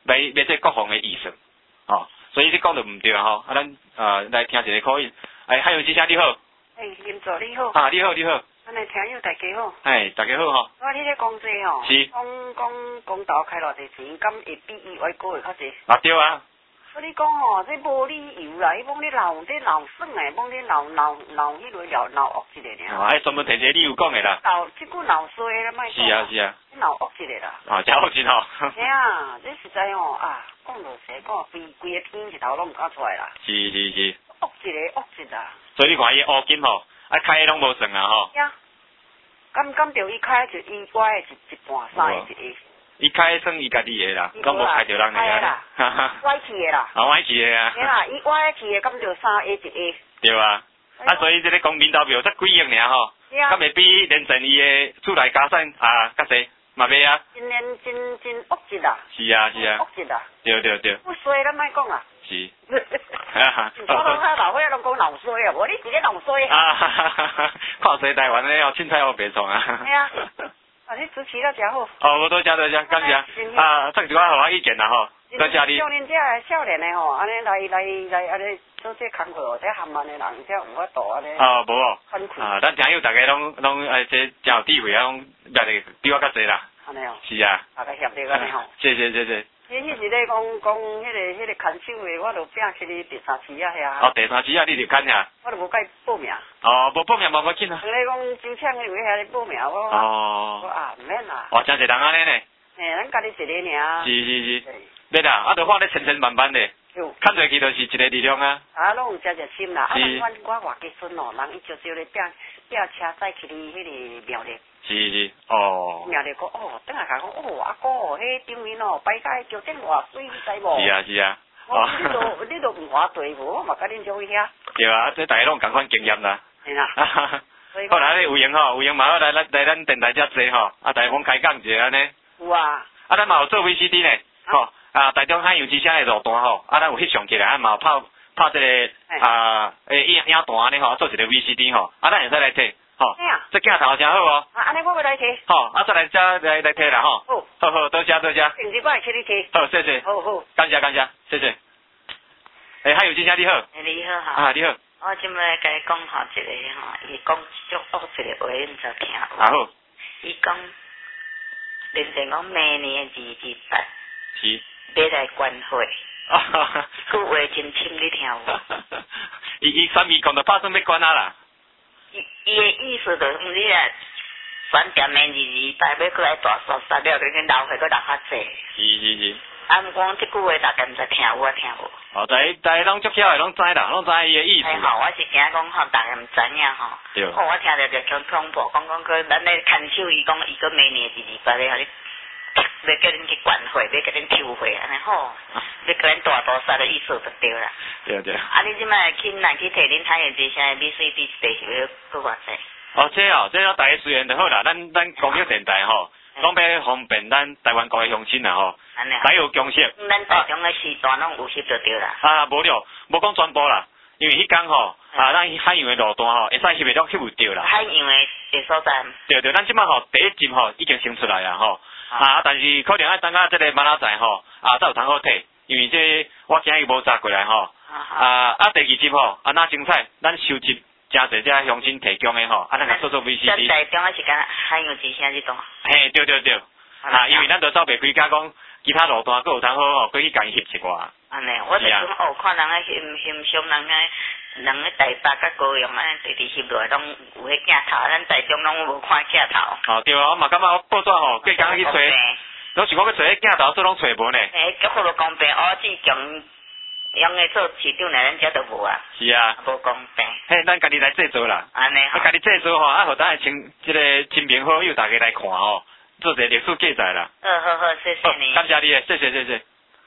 来这国防的意思，哦，所以你讲得唔对吼，啊，咱来听一个口音，海洋之声你好， 林助你好， 啊，你好你好， 咱来听友大家好， 大家好吼， 我你咧讲这吼， 是， 讲公道开偌济钱，敢会比意外高的较济？ 啊对啊。 我你讲吼，这无理由啦，伊讲你闹算诶，讲你闹迄个闹恶一个尔。 哦，专门摕一个理由讲的啦。 即句闹衰啦，莫讲。 是啊是啊。 你闹恶一个啦。 哦，真恶真吼。 是啊，这实在吼啊，讲落实讲，规个天一头拢唔敢出来啦。 是。 恶一个恶一啦。 所以你看伊乌金吼，开拢无算啊吼。 呀，敢着伊开就意外一半三个一个。 伊开算伊家己的啦，敢无开着人的啦，歪去的啦， 歪去的啊。 对啦，伊歪去的，敢着3A 1A。 对啊，所以这个公民投票才几亿尔吼，敢会比连战伊的厝内加产较济，嘛袂啊。 真恶质啦。 是啊。 恶质啦。 对。 不衰咱莫讲啊。 是。 我拢遐老伙仔拢讲闹衰啊，无你一个闹衰。 看衰台湾咧，凊彩我白创啊。 系啊。啊，你主持得真好。 哦，多谢，感谢。趁一寡互我意见啦吼，多谢你。 少年者少年的吼，安尼来安尼做这工作，这含慢的人才有法度安尼。 哦，无哦。 辛苦。 咱听友大家拢这真有智慧啊，拢来得比我较济啦。 安尼哦。 是啊。 大家协力安尼吼。 谢。 你迄时咧讲迄个看守的，我著拼去你第三市啊遐。 哦，第三市啊，你著看遐。 我著无甲伊报名。 哦，无报名无要紧啊。 你讲周抢迄位遐咧报名，我毋免啦。 哦，真侪人安尼呢。 咱家己一个尔。 是。对啦，著看咧千万的，看落去就是一个力量啊。 拢有真心啦。我外家孙哦，人伊招咧拼车载去你迄个庙里。 是。哦。 庙里讲等下甲讲阿哥迄张面摆甲招真偌水，你知无？ 是啊。 你都唔话对无？我嘛甲恁做遐。 对啊，这大家拢共款经验啦。 是啦。 好啦，有闲吼，嘛好来咱电台遮坐吼，大家讲开讲者安尼。 有啊。 咱嘛有做 VCD 呢，吼台中海洋之声的路段吼，咱有翕上起来，嘛有拍这个影段安尼吼，做一个 VCD 吼，咱会使来摕。吼，这镜头真好哦。 安尼我要来摕。 吼，再来来摕啦吼。好，多谢。 平时我会去你摕。 好，谢谢。 好， 感谢，谢谢。海洋之声你好。 你好哈。 你好。 我今来甲你讲吼一个吼，伊讲一种恶一个话，你就听有。 好。 伊讲，连正讲明年228。 是。 要来关会。句话真深，你听有。 伊啥物讲到拍算要关啊啦？ 伊的意思就是，你啊，选店的228要过来大扫杀了，跟老岁佫留较济。 是。 毋讲即句话，大家毋知听有我听无。 哦，大家拢足巧的，拢知啦，拢知伊的意思。 吼，我是惊讲吼，大家毋知影吼。 对。 我听着就恐怖，讲个咱咧看守伊讲，伊个明年228咧，互你要叫恁去关会，要叫恁抽会安尼吼，要叫恁大杀的意思就对啦。 对。 你即摆去摕恁海洋之声的 VCD 地是要搁偌济？ 这大家虽然就好啦，咱公益电台吼，拢要方便咱台湾各个乡亲啦吼，才有共识。 咱台中的时段拢有翕就对啦。 无了，无讲全部啦，因为迄天吼，咱海洋的路段吼，会使翕得翕有啦。 海洋的所在。对， 咱即摆吼第一集吼已经先出来啊吼，但是可能要等下这个明仔载吼，才有通好摕，因为这我今日无查过来吼，第二集吼，那精彩，咱收集。真侪只乡亲提供的吼，咱来做 VCD。 台中是敢海洋之声这段。 嘿，对。因为咱都走袂开，讲其他路段佫有通好哦，佫去甲伊翕一寡。 安尼，我就讲看人翕相人台北甲高雄安尼直翕落来，拢有迄镜头，咱台中拢无看镜头。 哦，对啊，我嘛感觉我报纸吼，过工去找，拢是我要找迄镜头，所以拢找无呢。 结果就公平，只强。用诶做市长来，咱遮都无啊。 是啊。 无公平。 嘿，咱家己来制作啦。 安尼。 家己制作吼，互咱即个亲朋好友大家来看吼，做一个历史记载啦。 好，谢谢你。 感谢你诶，谢谢。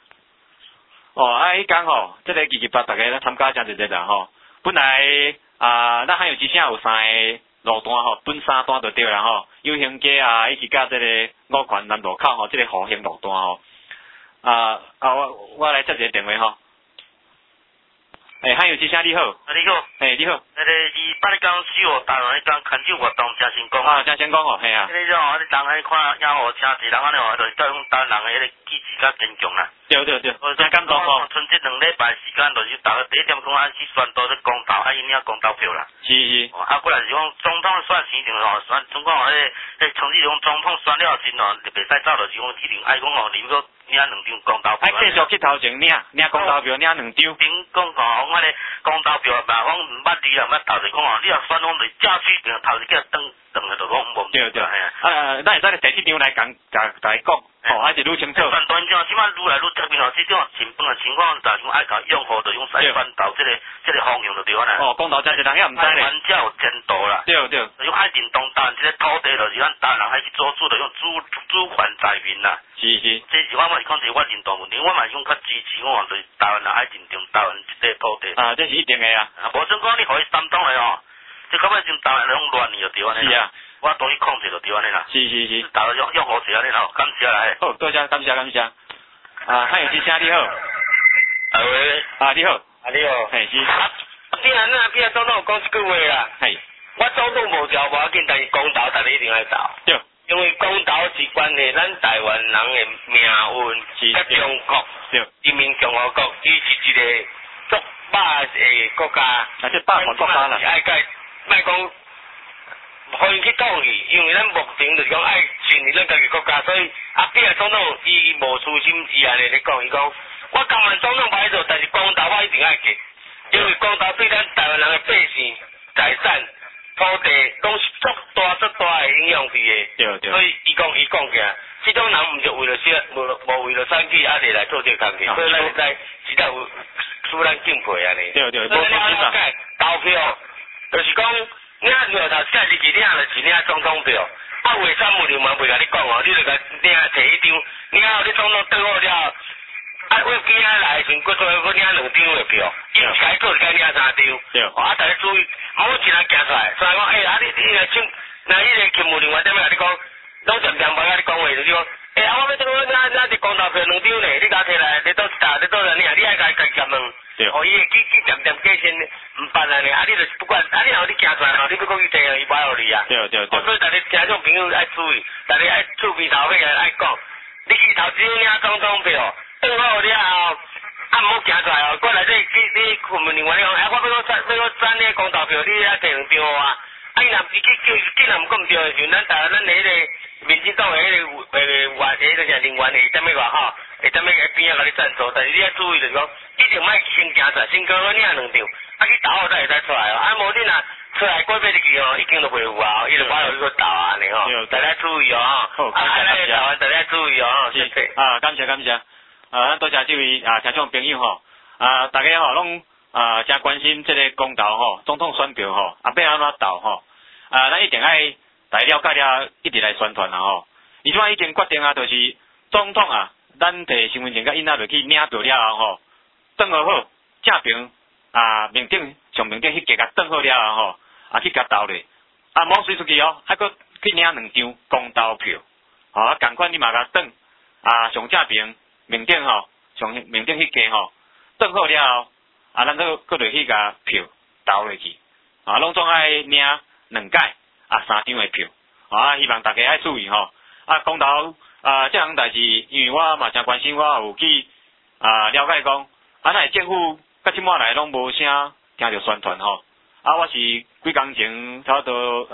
迄天吼，即个228大家咧参加真侪啦吼。本来咱海洋之声有3个路段吼，分3段就对啦吼。友兴街一直甲即个五权南路口吼，即个复兴路段吼。我来接一个电话吼。 汉有之声你好。 你好。 你好。 2日讲4号台湾迄讲牵手活动真成功。 真成功哦，系啊。 迄种哦，你人喺看野河车一人安尼哦，就是叫用台湾人嘅迄个意志较坚强啦。 对。真感动哦。 剩这2礼拜时间，就是大家第一点讲啊去宣导这公投，引领公投票啦。 是。 过来是讲总统选前定吼，总讲迄从这种总统选了前吼，就袂使走，就是讲一定爱讲吼，如果领2张公投票。 继续去头前领公投票，领2张。 讲讲我咧公投票，嘛讲毋捌你啦，毋捌投就讲哦，你若选讲就正水平头就叫转就讲无。 对。咱会使第一张来讲，还是愈清楚。 反端种，即摆愈来愈这边吼，这种成本嘅情况，就是讲爱搞用户，就用使反导这个方向就对啦。 公投真侪人遐毋知咧。 才有前途啦。 对。 就用爱认同台湾这个土地，就是咱台湾人爱去做主，就用主权在民啦。 是。 这是我嘛是讲一个我认同问题，我嘛是讲较支持我，就是台湾人爱认同台湾这个土地。 这是一定的啊。 无准讲你互伊三通的哦，这根本就台湾拢乱去就对安尼。是啊。我同伊控制就对安尼啦。是。大家用好势安尼吼，感谢来。 好，多谢，感谢。汉有之声你好。 喂。 你好。 你好。 是。 边总统有讲一句话啦。我总统无调无要紧，但是公投大家一定爱投。 对。 因为公投是关系咱台湾人的命运，甲中国人民共和国，伊是一个足霸的国家。 这霸权国家啦。 爱甲莫讲，互伊去讲去，因为咱目前就是讲爱顺利咱家己国家，所以边总统伊无私心，伊安尼咧讲，伊讲我甘愿总统歹做，但是公投我一定爱给，因为公投对咱台湾人的百姓、财产、土地都是足大的影响伫的。 对。 所以伊讲起来，这种人毋是为了无为了选举来做这工作，所以咱会使实在有使咱敬佩安尼。 对。 所以了解投票，就是讲领票头下日期领就是领总统票，为啥无人嘛袂甲你讲哦？你就甲摕一张，领后你总统倒好了。我今仔来时，搁再领2张的票，伊毋该做，该领3张。 对。 大家注意，莫一人行出来，所以讲，你来请，那迄个勤务人员踮咧甲你讲，拢常常甲你讲话，就是讲，我要这个咱这公投票2张呢，你甲摕来，你倒来领，你爱家己问。 对。 伊会去点计先，毋办安尼，你就是不管，你后你行出来吼，你要讲伊摕伊摆互你啊。对。所以大家听众朋友爱注意，大家爱厝边头尾爱讲，你去头只领总统票。倒好了后，毋好行出来哦。过来这你群务人员讲，我要转那个公投票，你遐摕2张啊。伊若伊既然毋讲毋对的时候，咱迄个民进党的迄个就是人员会踮咧外口，会踮咧边仔甲你赞助，但是你要注意就是讲，一定莫先行出来，先讲领2张，去投后才会使出来哦。无你若出来过买入去哦，已经都袂有啊，伊就摆落去个投安尼吼。大家注意哦。好，感谢。大家注意哦，谢谢。 感谢。咱多谢这位听众朋友吼，大家吼拢真关心这个公投吼，总统选票吼，要安怎投吼，咱一定爱大家了解了，一直来宣传啦吼。伊即摆已经决定就是总统咱摕身份证甲印仔落去领票了后吼，转好正平面顶上面顶迄格甲转好了后吼，去甲投咧，莫随出去哦，还佫去领2张公投票，共款你嘛甲转上正平。面顶吼，上面顶迄格吼，转好了后，咱佫落去甲票投落去，拢总爱领2届3张的票，希望大家爱注意吼。公投这项代志，因为我嘛真关心，我有去了解讲，咱政府到即满来拢无啥听着宣传吼。我是几工前差不多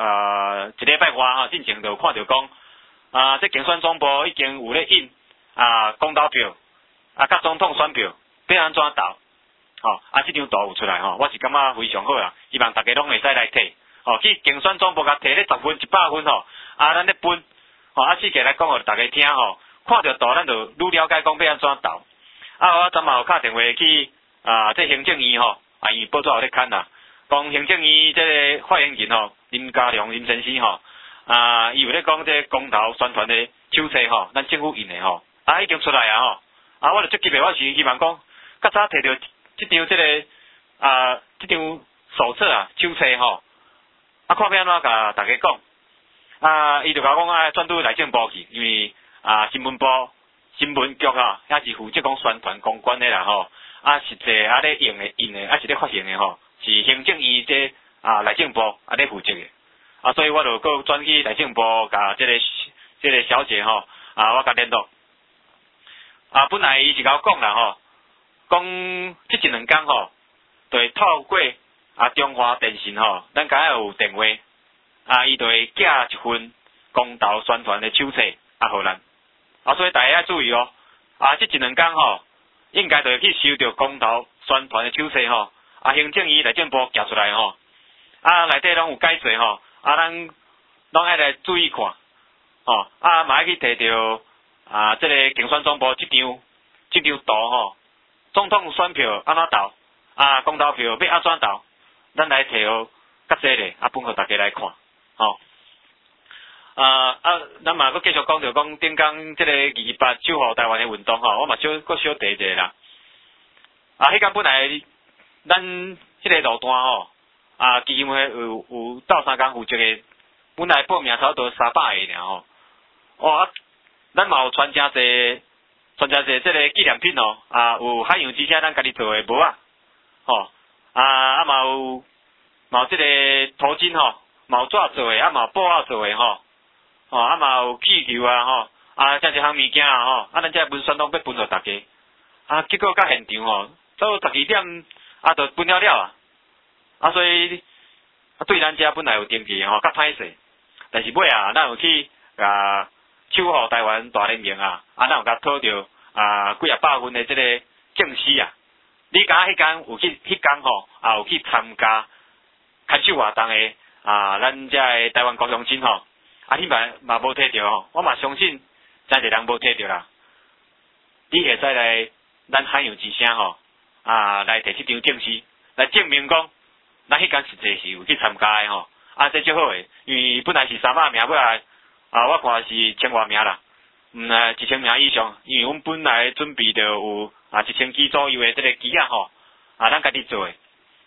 1礼拜外进前就看着讲，这竞选总部已经有咧印。公投票甲总统选票要安怎投？这张图有出来吼，我是感觉非常好啦，希望大家拢会使来摕，去竞选总部甲摕咧10分、100分吼，咱咧分，细个来讲互大家听吼，看着图咱就愈了解讲要安怎投。我昨嘛有敲电话去这行政院吼，伊报纸有咧刊啦，讲行政院这个发言人吼林佳龙林先生吼，伊有咧讲这公投宣传的手册吼，咱政府印的吼。已经出来吼，我就足急的，我是希望讲，较早摕到这张这张手册手册吼，看要安怎甲大家讲，伊就甲我讲转到内政部去，因为新闻部新闻局遐是负责讲宣传公关的啦吼， 实际咧用的，是咧发行的吼，是行政院这内政部咧负责的，所以我就搁转去内政部甲这个小姐吼，我甲联络，本来伊是甲我讲啦吼，讲这一两天吼，就会透过中华电信吼，咱敢有电话，伊就会寄一份公投宣传的手册互咱，所以大家要注意哦，这一两天吼。应该就会去收到公投宣传的手册吼，行政院内政部寄出来吼，内底拢有解说吼，咱拢爱来注意看，吼，嘛爱去摕到这个竞选总部这张图吼，总统选票安怎投，公投票要安怎投，咱来摕好较济咧，分互大家来看，吼。咱嘛搁继续讲着讲顶工即个28守护台湾的运动吼，我嘛搁小提一下啦。迄天本来咱迄个路段吼，基金会有斗三工负责的，本来报名差不多300个尔吼。咱嘛有传真济即个纪念品哦，有海洋之声咱家己做的帽啊，吼，嘛有即个头巾吼，嘛有纸做的，嘛有布仔做的吼。嘛有气球吼，遮一项物件吼，咱遮文宣拢要分互大家，结果到现场吼，到12点就分了所以对咱遮本来有登记吼，较歹势，但是尾咱有去守护台湾大联盟咱有甲讨着几啊百份的即个证书你敢迄天有去迄天吼，有去参加牵手活动的咱遮的台湾高雄镇吼。你嘛无摕着吼，我嘛相信真侪人无摕着啦。你会使来咱海洋之声吼，来摕这张证书，来证明讲，咱迄天实际是有去参加的吼。这最好诶，因为本来是300名，尾来我看是1000多名啦，1000名以上。因为阮本来准备着有1000支左右诶这个机吼，咱家己做诶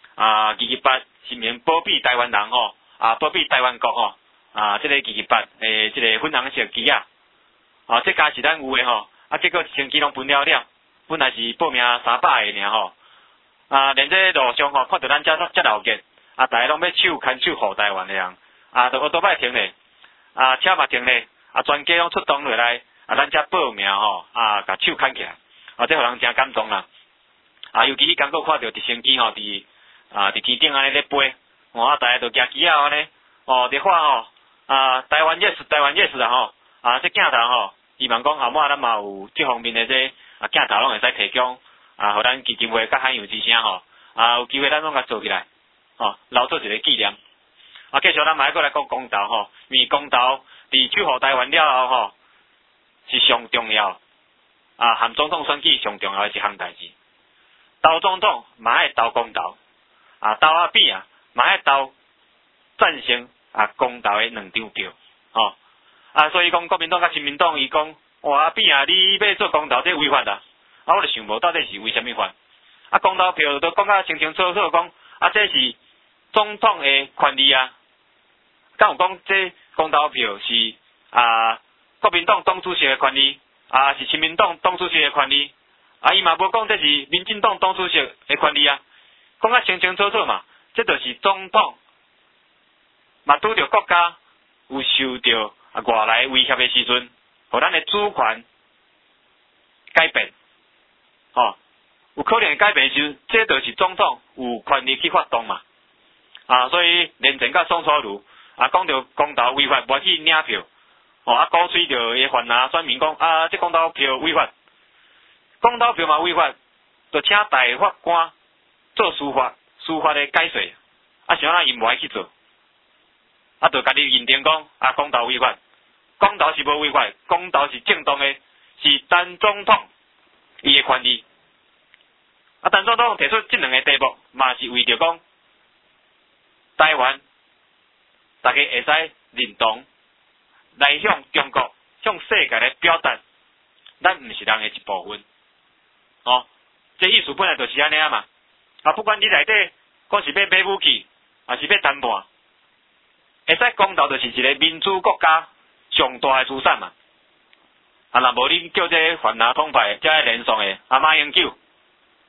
，228是免保庇台湾人吼，保庇台湾国吼。这个228诶，这个粉红色机这家是咱有诶吼，结果1000支拢分了，本来是报名300个尔吼，连这路上吼看到咱遮闹热，大家拢要牵手护台湾诶人，就奥多摆停咧，车嘛停咧，全家拢出动落来，咱遮报名吼，甲手牵起来，这互人真感动啦，尤其刚刚看到直升机吼，伫天顶安尼咧飞，大家都举旗安尼，伫喊吼。台湾 yes 啦吼，这镜头吼，希望讲后尾咱嘛有这方面的这镜头拢会使提供，互咱基金会甲海洋之声吼，有机会咱拢甲做起来，留做一个纪念。继续咱嘛再来讲公投吼，因为公投伫守护台湾了后吼，是上重要，含总统选举上重要的一项代志。投总统嘛爱投公投，投扁嘛爱投赞成。公投的2张票，所以讲国民党甲亲民党伊讲，扁你要做公投，这违法啦。我就想无到底是为虾米法？公投票都讲甲清清楚楚讲，这是总统的权利敢有讲这公投票是国民党党主席的权利，是亲民党党主席的权利，伊嘛无讲这是民进党党主席的权利讲甲清清楚楚嘛，这就是总统。嘛拄着国家有受到外来威胁的时阵，互咱的主权改变，有可能会改变的时阵，这就是总统有权利去发动嘛，所以连战甲宋楚瑜讲着公投违法，无去领票，鼓吹着伊泛选民讲这公投票违法，公投票嘛违法，就请大法官做司法的解说，想咱伊无爱去做。就家己认定讲公投违法，公投是无违法，公投是正当的，是陈总统伊的权利。陈总统提出这2个题目，嘛是为着讲台湾大家会使认同，来向中国、向世界来表达，咱毋是人的一部分。这意思本来就是安尼嘛。不管你内底讲是要买武器，还是要谈判。会使公投就是一个民主国家上大的资产嘛，若无你叫这泛蓝统派，才会连上的马英九，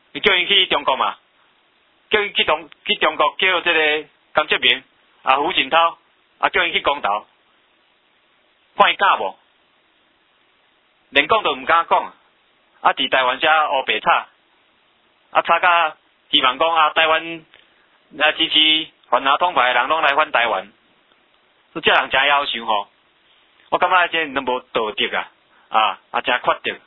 伊叫因去中国嘛，叫因去中国叫这个江泽民胡锦涛叫因去公投，看伊敢无？连讲都毋敢讲，伫台湾遮乌白吵，吵甲希望讲台湾支持反亚统派的人拢来反台湾，这人真夭寿吼，我感觉这都无道德真缺德，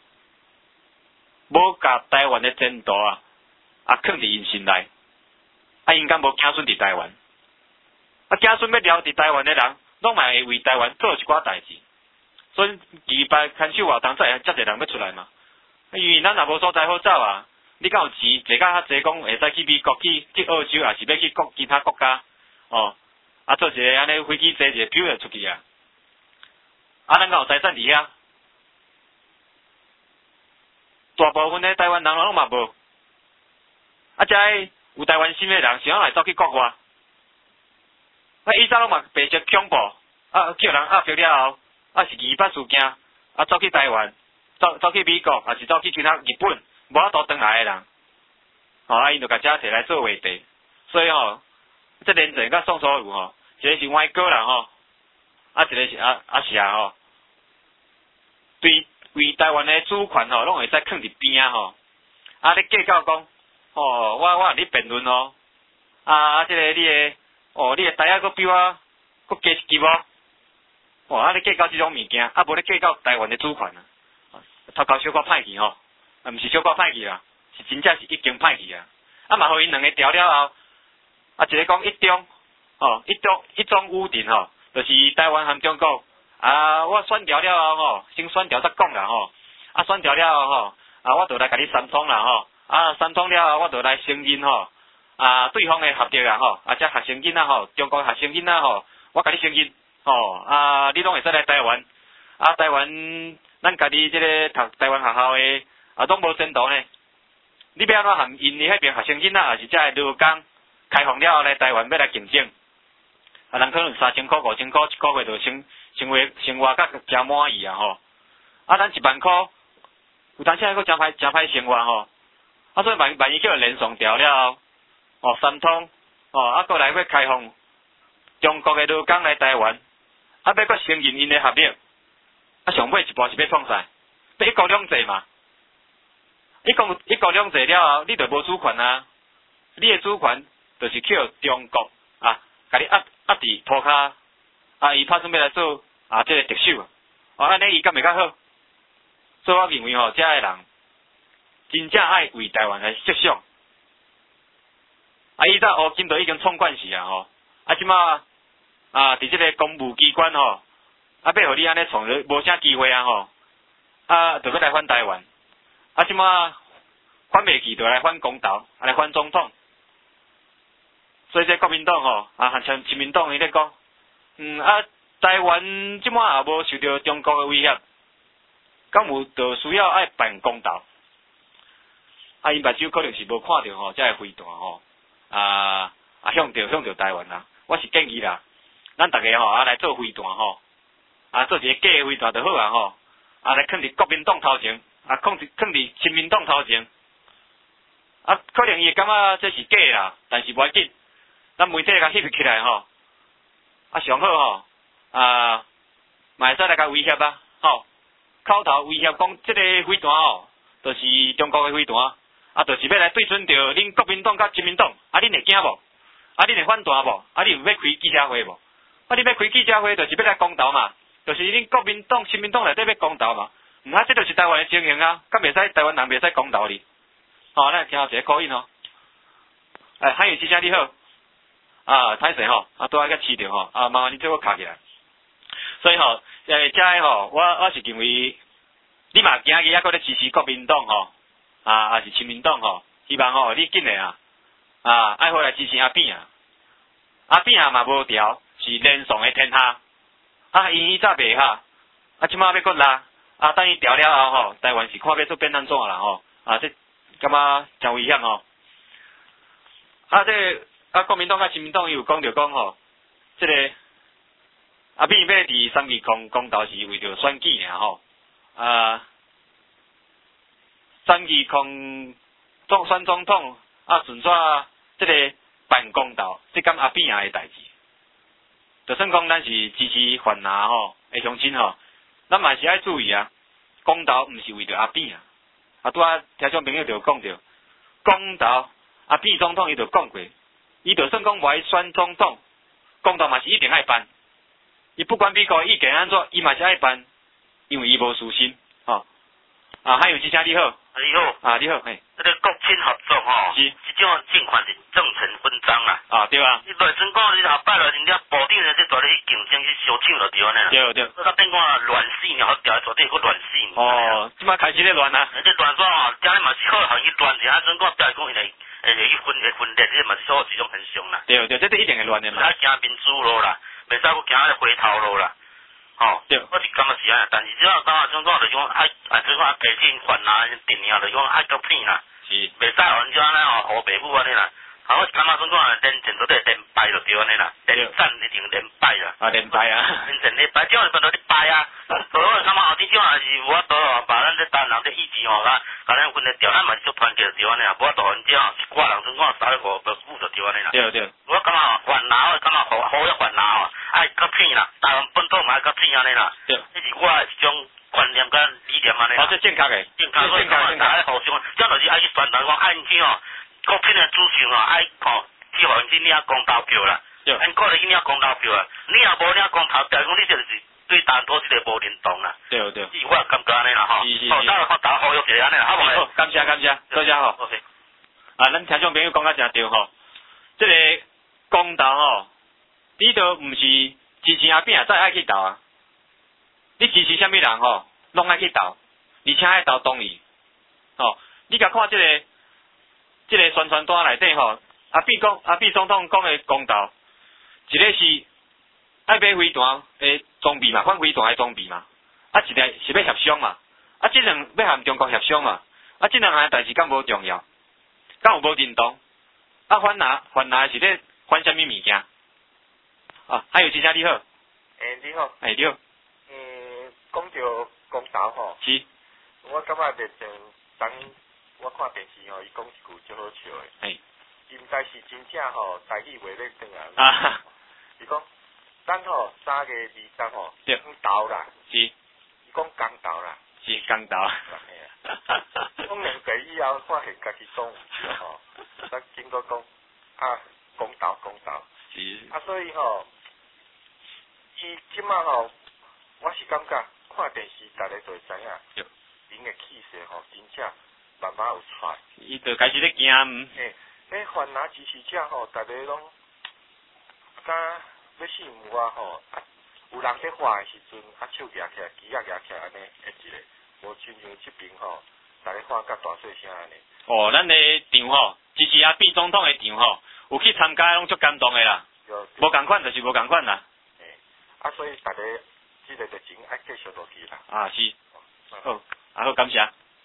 无甲台湾的前途藏伫因心内，因敢无子孙伫台湾，子孙要留伫台湾的人，拢嘛会为台湾做一寡代志。所以期拜看守活动才会遮侪人要出来嘛，因为咱也无所在好走你敢有钱，坐较济讲会使去美国去澳洲，也是要去其他国家做一个安尼飞机坐一个票就出去咱敢有财产伫遐？大部分的台湾人拢嘛无，遮有台湾心的人，想要来走去国外，以前拢嘛白色恐怖叫人压迫了后。是二八事件，走去台湾，走去美国，也是走去其他日本，无法度转来的人，因就甲遮摕来做话题。所以这连战甲宋楚瑜一个是歪哥人一个是是对为台湾的主权拢会使囥伫边你计较讲我和你辩论这个你的台仔佫比我佫加一级无？你计较即种物件，无你计较台湾的主权头壳小可歹去毋是小可歹去啦，是真正是已经歹去嘛，互因两个调了后，一个讲一中一中污点就是台湾和中国我选调了后先选调再讲啦选调了后我就来甲你三通啦三通了后我就来承认对方的合约这学生囡仔中国学生囡仔我甲你承认。你拢会使来台湾，台湾咱家己即个读台湾学校的拢无前途呢。你要安怎含因迄边学生囡仔，也是遮个劳工开放了后来台湾要来竞争，人可能3000块、5000块一个月就生活甲诚满意咱1万块，有当时还佫诚歹生活所以万一叫连上调了后三通佫来要开放中国的劳工来台湾。要佫承认因的合约，上尾一步是要创啥？要一国两制嘛。一国两制了后，你就无主权你的主权就是叫中国甲你压伫涂骹伊打算要来做这个特首安尼伊敢会较好？所以我认为遮个人真正爱为台湾来设想。伊在乌金都已经创惯势即马。伫即个公务机关要互你安尼创无啥机会就要来反台湾，即马反袂去就来反公投，来反总统。所以这国民党和亲民党伊咧讲，台湾即马也无受到中国的威胁，敢有就需要爱办公投？因目睭可能是无看到遮个飞弹向着台湾我是建议啦。咱大家来做飞弹做一个假的飞弹就好来囥伫国民党头前囥伫亲民党头前可能伊会感觉这是假啦，但是无要紧，咱媒体甲翕起来上好嘛会使来甲威胁口头威胁讲这个飞弹就是中国的飞弹就是要来对准着恁国民党甲亲民党恁会惊无？恁会反弹无？恁有要开记者会无？你要开记者会，就是要来公投嘛，就是恁国民党、亲民党内底要公投嘛。这就是台湾的情形敢袂使台湾人袂使公投哩。咱听一个口音海员先生你好，歹势拄仔甲饲着麻烦你做我卡起来。所以遮我是认为，你嘛今日还佫咧支持国民党也是亲民党希望你紧诶爱好来支持阿扁嘛无调。是连上的天下，因伊早袂即马要佫拉，等伊调了后台湾是看要做变安怎啦这感觉真危险这国民党甲亲民党伊有讲着讲这个扁要伫3期公投是为着选举尔3期选总统顺续即个办公道，即敢阿扁的代志。就算讲咱是支持泛蓝的乡亲咱嘛是爱注意啊，公道毋是为着阿扁拄听众朋友就讲着，公道阿扁总统伊就讲过，伊就算讲无爱选总统，公道嘛是一定爱办。伊不管美国意见安怎，伊嘛是爱办，因为伊无私心还有之声你好， 你好， 你好，嘿， 这个国亲合作是这种情况是正成分赃啦。 对啊。 你袂算讲你后摆落人家部长咧，这大咧去竞争去烧抢就对安尼啦。对。到变讲乱死呢，好调绝对佫乱死。 即摆开始咧乱啊。 这乱怎今日嘛是好行去乱一下，阵讲调讲伊来去分裂，这嘛是好一种现象啦。 对，这一定会乱的嘛。 爱行民主路啦，袂使佫行回头路啦。对，我是感觉是安尼，但是只要当下种就讲爱即款培训泛蓝定定就讲爱够片啦，是袂使像这安尼好爸母安尼啦。我是感觉种连前都连败就对安尼啦，连战一定连败啦。连败啊！连前连败，这样分到你败啊！我感觉后天这样是无法度把咱这单人这意志甲咱分得掉，咱嘛是足团结就对安尼啦，无法度这样一挂人种35个5就对安尼啦。对。我感觉泛蓝，我感觉好有泛蓝爱够片啦，台湾本土嘛爱够片安尼啦。对，这是我一种观念甲理念安尼啦。这正确的。正确，大家互相，这就是爱去宣传讲爱去国片的主席爱希望去领公投票啦。对。因个人去领公投票啊，你若无领公投票，讲你就是对大多数个无认同啦。对。是我感觉安尼啦是。大家大家好有些安尼啦，好无？好，感谢，多谢好。OK。咱听众朋友讲啊真对这个公投你都毋是支持阿扁才爱去投啊！你支持啥物人拢爱去投，而且爱投同意。你甲看这个宣传单内底阿扁总统讲的公投，一个是爱买飞弹的装备嘛，反飞弹的装备嘛，一个是要协商嘛，这两要和中国协商嘛，这两项代志敢无重要，敢有无认同？泛蓝是咧反啥物物件？还有之声你好。 你好。 你好。 讲到公投是。 我感觉日前当我看电视伊讲一句最好笑的。应该是真正台语话咧转来。伊讲，咱3月20 对。 投啦。 是。 伊讲公投啦。 是公投。 讲两个以后发现家己讲咱经过讲公投。是。所以伊即马我是感觉看电视，大家就会知影，人的气势真正慢慢有出来。 伊就开始咧惊。 泛蓝支持者大家拢敢要死无有人在画的时阵，手举起来，旗举起来安尼一个，无亲像这边大家画甲大细声安尼。 咱的场支持阿扁总统的场有去参加拢足感动的啦。无共款就是无共款啦。 所以大家这个热情爱继续落去啦。是。好，感谢。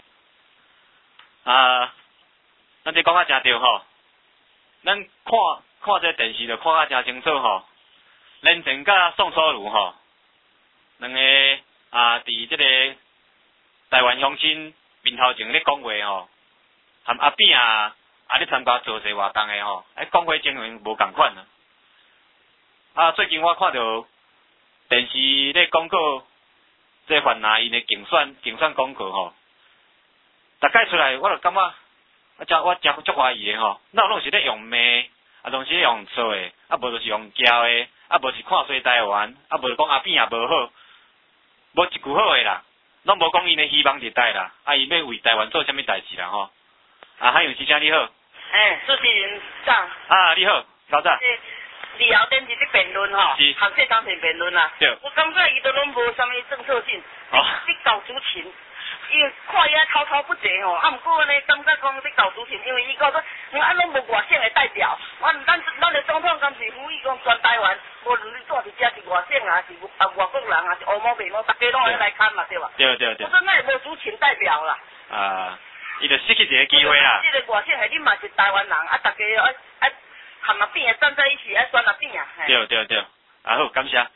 咱这讲啊真对咱看这电视就看啊真清楚连前甲宋楚瑜两个伫这个台湾乡亲面头前咧讲话和阿扁咧参加造势活动的讲话情形无共款最近我看到电视咧广告，这泛蓝因的竞选广告大概出来我就感觉我真足怀疑的那拢是咧用骂，拢是咧用错的，无就是用教的，无是看衰台湾，无就讲阿扁也无好，无一句好的啦，拢无讲因的希望地带啦，伊要为台湾做啥物代志啦还有之声你好。 主持人长。 你好，老早。 李敖电视咧辩论学者当前辩论啦。我感觉伊都拢无啥物政策性，你搞主情。伊看伊滔滔不绝毋过呢，感觉讲你搞主情，因为伊讲说，拢无外省的代表，咱的总统敢是呼吁讲全台湾，无论你住伫遮是外省是外国人是乌毛白毛，大家拢爱来看嘛，对吧？对。我说那无主情代表啦。 伊就失去一个机会啦。 这个外省的你嘛是台湾人，大家爱和阿扁站在一起，爱选阿扁对。好，感谢。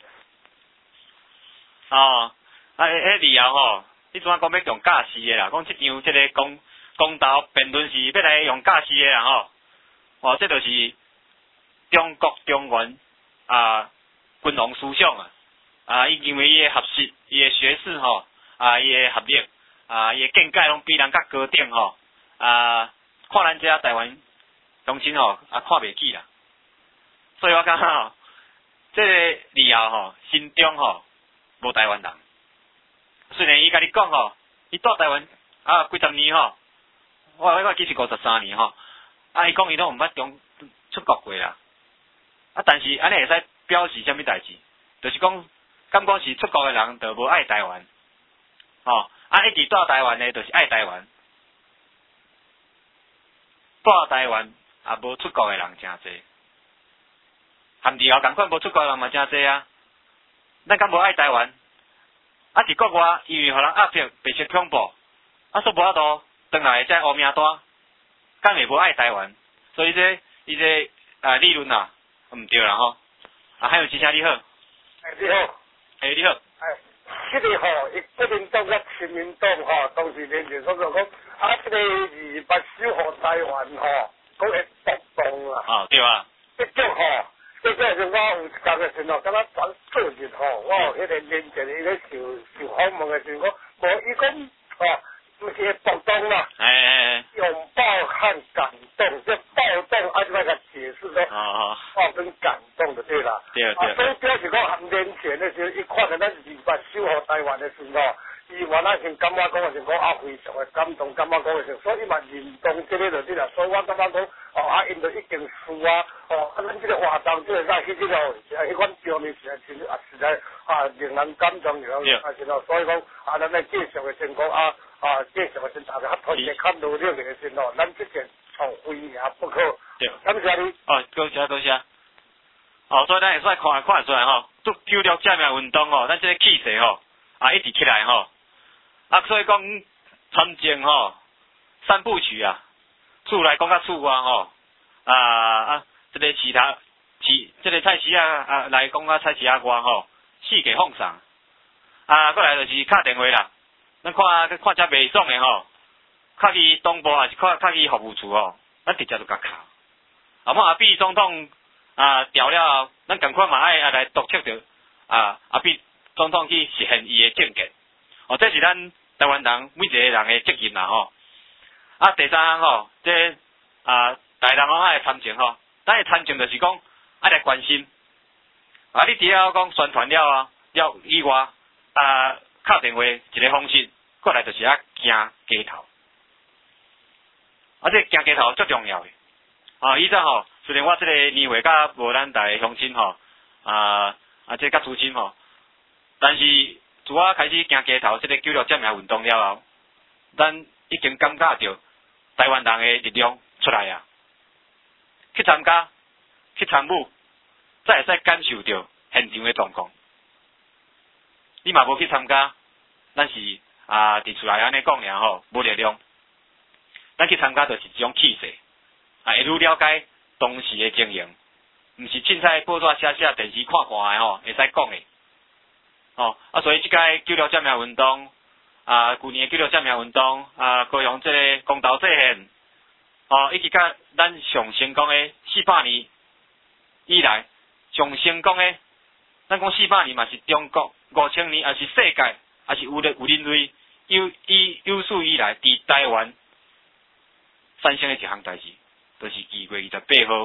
李敖你怎讲要用假释的啦？讲这张这个公投辩论是要来用假释的啦吼，哦，这就是中国中原君王思想伊认为伊的学识、伊的学识吼，伊的学历，伊的见解拢比人较高等吼，看咱遮台湾乡亲吼，看袂起啦，所以我感觉吼，这个以后吼，心中吼无台湾人，虽然伊甲你讲吼，伊住台湾几十年吼。我其实53年吼，伊讲伊拢毋捌出国过啦，但是安尼会使表示啥物代志？就是讲，感觉是出国的人就无爱台湾，吼，一直住台湾的，就是爱台湾，住台湾无出国的人诚济，含伫后共款无出国的人嘛诚济啊，咱敢无爱台湾？是国外因为互人压迫、白色恐怖，所无法度。转来才乌命单，敢会无爱台湾？所以伊这理论毋对啦吼。还有其他你好。 你好。 你好。 这个吼，国民党甲亲民党吼，当时连前所讲，这个200守护台湾吼，讲会暴动啦。 对啊。 这种吼，这个是我有一工的时候，敢若转做日吼，我有迄个年前伊咧受访问的时候，无伊讲吼。毋是暴动啦，拥抱和感动，这暴动就要甲解释说，跟感动就对啦。对。所以表示讲含年前的时候，伊看到咱200守护台湾的时候，伊原来先感觉讲的是讲非常的感动，感觉讲的是，所以嘛认同这个就对啦。所以我感觉讲，因就已经输咱这个活动这个在去这个迄款表面实在令人感动所以讲咱来继续的情况继续的先大家团结较努力的先咱这件非赢不可。感谢你。 多谢。所以咱会使看出来吼，做9六革命运动咱这个气势一直起来所以讲参政三部曲厝内讲较厝外这个这个菜市来讲菜市外四界放送过来就是敲电话啦。咱看遮袂爽的敲去东部还是敲去服务处咱直接就甲敲。阿扁总统调了后，咱共款嘛爱来督促着扁总统去实现伊的政见。这是咱台湾人每一个人的责任啦第三项这大人爱参政咱的参政就是讲爱来关心。你除了讲宣传了以外敲电话一个方式，过来就是行街头。这行街头最重要的。以前虽然我这个年岁甲无咱大乡亲这较资深但是自我开始行街头这个9六革命运动了后，咱已经感觉到台湾人的力量出来去参加去参与，才会使感受到现场的状况。你嘛无去参加，咱是伫厝内安尼讲尔无力量。咱去参加就是一种气势，会愈了解当时的情形，毋是凊彩报纸写电视看的会使讲的。所以即届9六革命运动，去年的9六革命运动，高雄这个公投制宪，一直甲咱上成功的400年以来，上成功的，咱讲400年嘛是中国5000年，也是世界，也是有人类有史以来伫台湾产生的一项代志，就是2月28号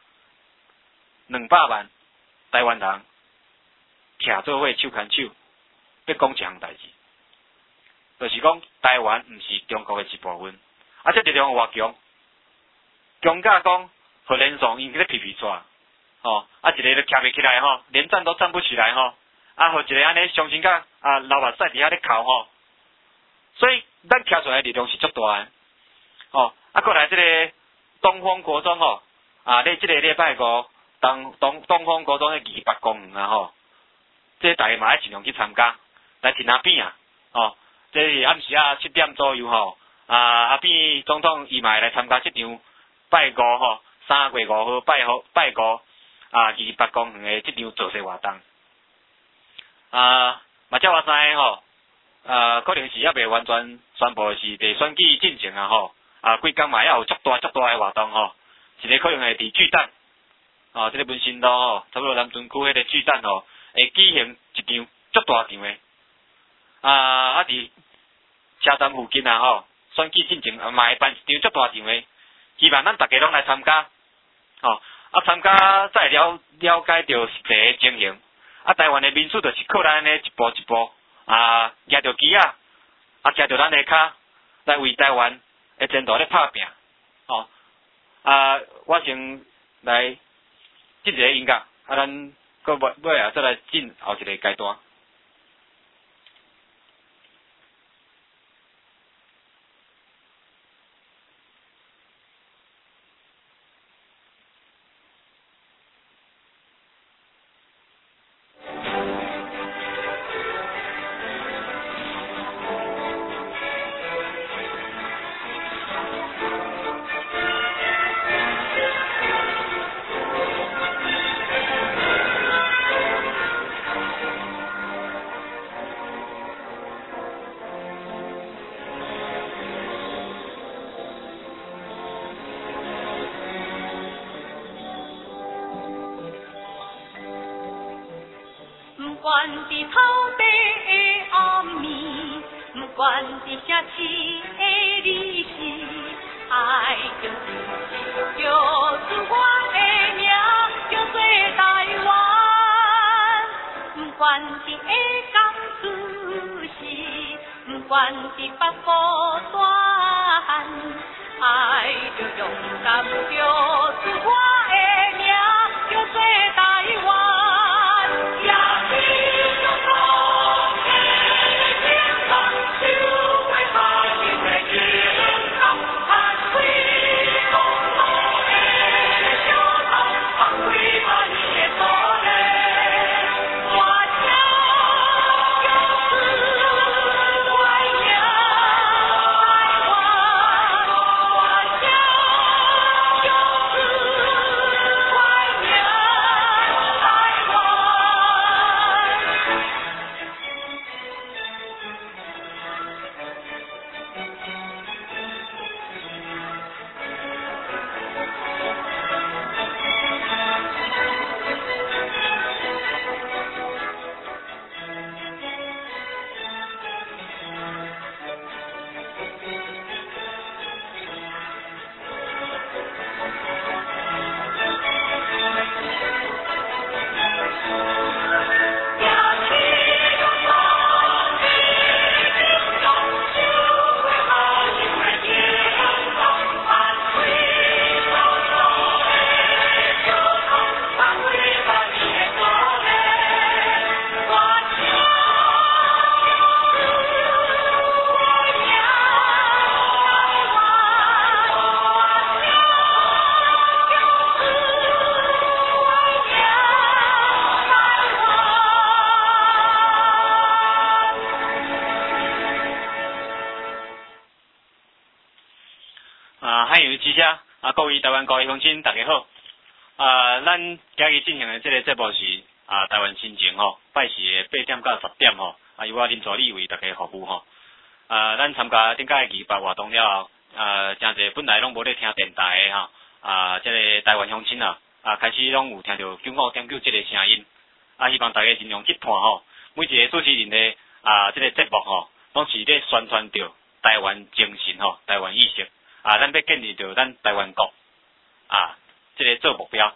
，200万台湾人徛做伙手牵手，要讲一项代志，就是讲台湾毋是中国的一部分。这力量有偌强，强甲讲，互连爽因咧皮皮抓，一个都徛袂起来连站都站不起来互一个安尼相信甲流目屎伫遐咧哭所以咱徛出来的力量是足大的。过来这个东方国中咧这个礼拜5，东方国中的200公园这大家嘛爱尽量去参加，来听边这是暗时7点左右扁总统伊嘛来参加这场拜53月5号拜5200公园的这场造势活动。嘛才我知可能是还未完全宣布是伫选举进程啊吼，几工嘛还有足大的活动吼，一个可能会伫巨蛋，这个文心路吼，差不多南屯区迄个巨蛋吼，会举行一场足大场的，伫车站附近啊吼，选举进程嘛会办一场足大场的，希望咱大家拢来参加，参加才会了解到实际的情形，台湾的民主就是靠咱安尼一步一步。举着旗举着咱的脚，来为台湾的前途咧拍拼。我先来进一个音乐，咱搁尾再来进后一个阶段。 不管伫草地的暗暝，不管伫城市的离世，爱就是我的名，叫做台湾。不管伫下港出世，不管伫北部大汉，爱就勇敢，就是我的名，叫做台湾。 各位台湾各位乡亲，大家好。咱今日进行的这个节目是台湾心情吼，拜时的8点到10点吼，由我林助理为大家服务吼。咱参加顶届的200活动了后，真侪本来拢无咧听电台的吼，这个台湾乡亲开始拢有听到95.9这个声音，希望大家尽量去看吼，每一个主持人的这个节目吼，拢是咧宣传着台湾精神吼，台湾意识。咱要建立着咱台湾国这个做目标。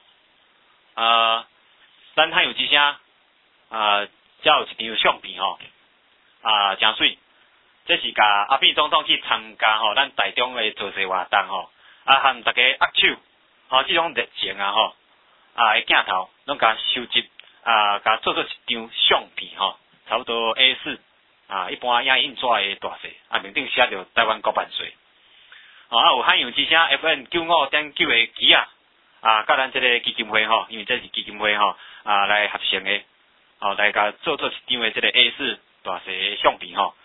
咱汉有之声才有一张相片吼，真水。这是甲阿扁总统去参加吼，咱台中的造势活动吼，含大家握手吼，这种热情吼，的镜头拢甲收集甲做一张相片吼，差不多 A4一般影印纸的大小，面顶写着台湾国万岁。有汉阳之声 FM 95.9的机甲咱这个基金会吼，因为这是基金会吼来合成的，来甲做一张的这个 A4大小的相片吼。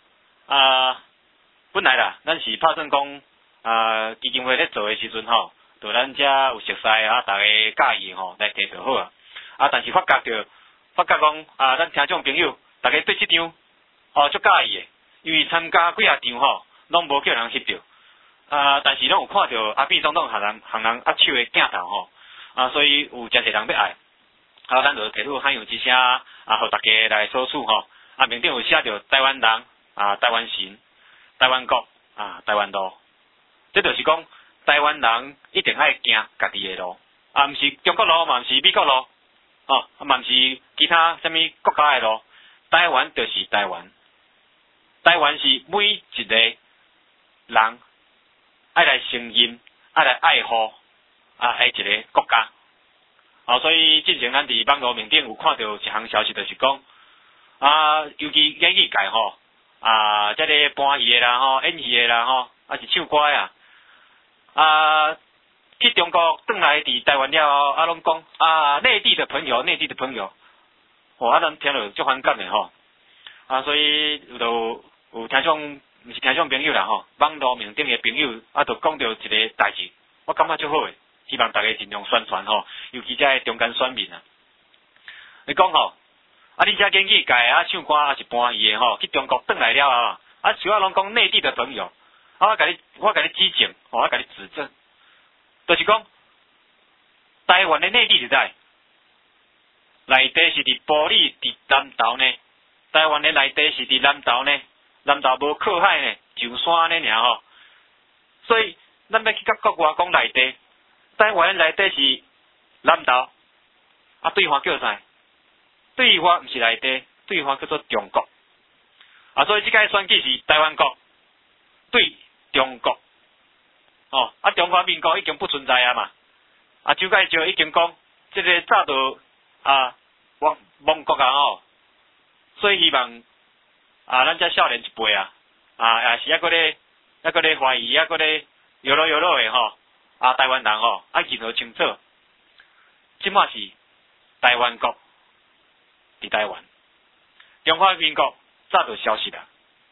本来啦，咱是拍算讲基金会咧做的时阵吼，就咱遮有熟悉大家介意吼来提就好但是发觉讲咱听众朋友大家对这张足介意诶，因为参加几啊场吼，拢无叫人翕着。但是拢有看到阿扁总统行人握手诶镜头吼，所以有真侪人要爱。咱就提出喊勇之声，互大家来索取吼。面顶有写着台湾人，台湾神，台湾国，台湾路。这就是讲，台湾人一定爱行家己诶路，毋是中国路，嘛毋是美国路，嘛毋是其他啥物国家诶路。台湾就是台湾，台湾是每一个人爱来承认、爱来爱护诶一个国家。所以之前咱伫网络面顶有看到一项消息，就是讲尤其演艺界吼，即个搬戏诶啦演戏诶啦是唱歌诶去中国转来伫台湾了后，拢讲内地的朋友，咱听落足反感诶所以有听众毋是听众朋友啦网络面顶诶朋友就讲到一个代志，我感觉足好诶。希望大家尽量宣传尤其这中间选民你讲你这演艺界唱歌是搬戏的去中国转来了主要拢讲内地的朋友，我甲你指正，我甲你指正，就是讲台湾的内地是在内地是伫埔里伫南投呢，台湾的内地是伫南投呢，南投无靠海呢，上山呢尔所以咱要去甲国外讲内地。台湾内底是南投，对方叫啥？对方毋是内地，对方叫做中国。所以即个选举是台湾国对中国。中华民国已经不存在嘛。周介石已经讲，即个早就亡国所以希望咱这少年一辈也是抑个咧怀疑，抑个咧摇落诶台湾人爱认好清楚，即马是台湾国伫台湾，中华民国早就消失啦。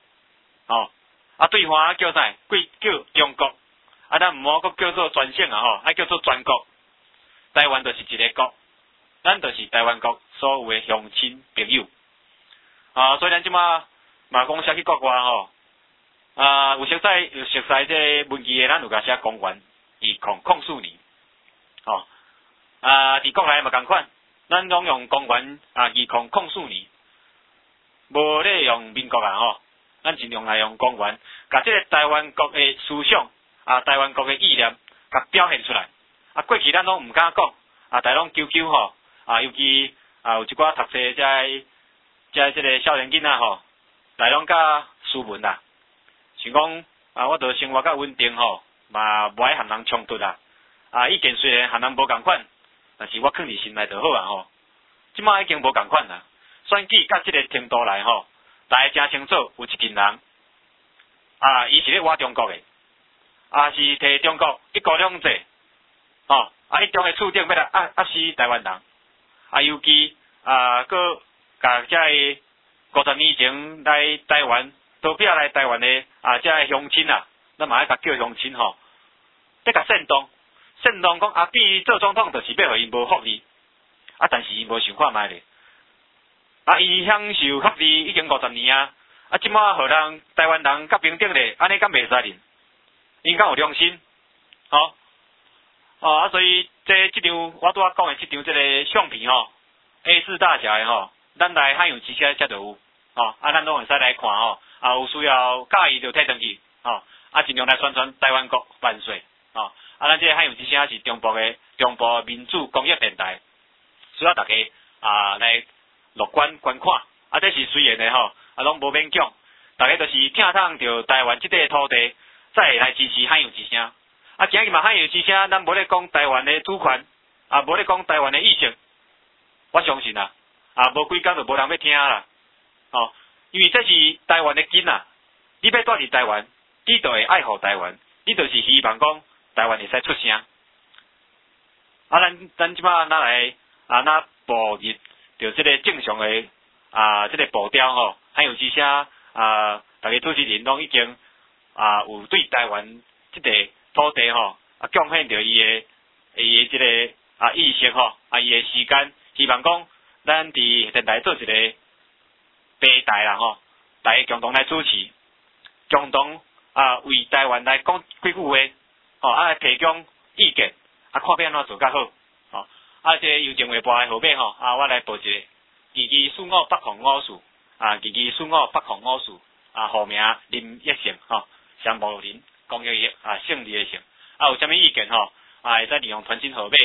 对方叫啥？叫中国，咱毋好阁叫做全省爱叫做全国。台湾就是一个国，咱就是台湾国所有诶乡亲朋友。所以咱即马嘛讲写去国外有熟悉这文字诶，咱有甲写公园。2004年，伫国内嘛共款，咱拢用公元2004年，无咧用民国咱尽量来用公元，甲即个台湾国诶思想台湾国诶意念，甲表现出来。过去咱拢毋敢讲，但拢求尤其有一寡读册即个少年囡仔来拢甲斯文啦，想讲我着生活较稳定嘛无爱和人冲突意见虽然和人无共款，但是我放伫心内就好即摆已经无共款啦。选举到即个程度来大家真清楚，有一群人伊是咧挖中国诶，是摕中国一国两制迄种诶处境要来压死台湾人尤其佮甲遮个50年前来台湾投票来台湾诶遮个乡亲咱嘛爱甲叫乡亲得甲煽动讲扁做总统就是要互伊无福利但是伊无想看觅咧伊享受福利已经50年即摆互人台湾人甲平等咧，安尼敢袂使哩？因敢有良心？所以即张我拄仔讲诶即张即个相片A4 大小诶咱来汉阳之声才就有咱拢会使来看有需要介意就摕转去尽量来宣传台湾国万岁咱这个汉阳之声是中部民主公益电台，需要大家来乐观观看这是虽然的拢无勉强，大家就是听趟着台湾即块土地，再来支持汉阳之声今日嘛汉阳之声，咱无咧讲台湾的主权无咧讲台湾的意识，我相信无几工就无人要听啦因为这是台湾的根你要住伫台湾，你就会爱护台湾，你就是希望讲台湾会使出声咱即摆来步入着即个正常的即个步调汉阳之声大家主持人拢已经有对台湾即个土地贡献着伊的即个意识伊的时间，希望讲咱伫电台做一个平台啦大家共同来主持，共同为台湾来讲几句话，来提供意见，看要安怎做较好，这邮政话部的号码我来报一个，2245北控54，2245北控54，户名林一成，项目林，公益姓李的姓，有啥物意见会使利用传真号码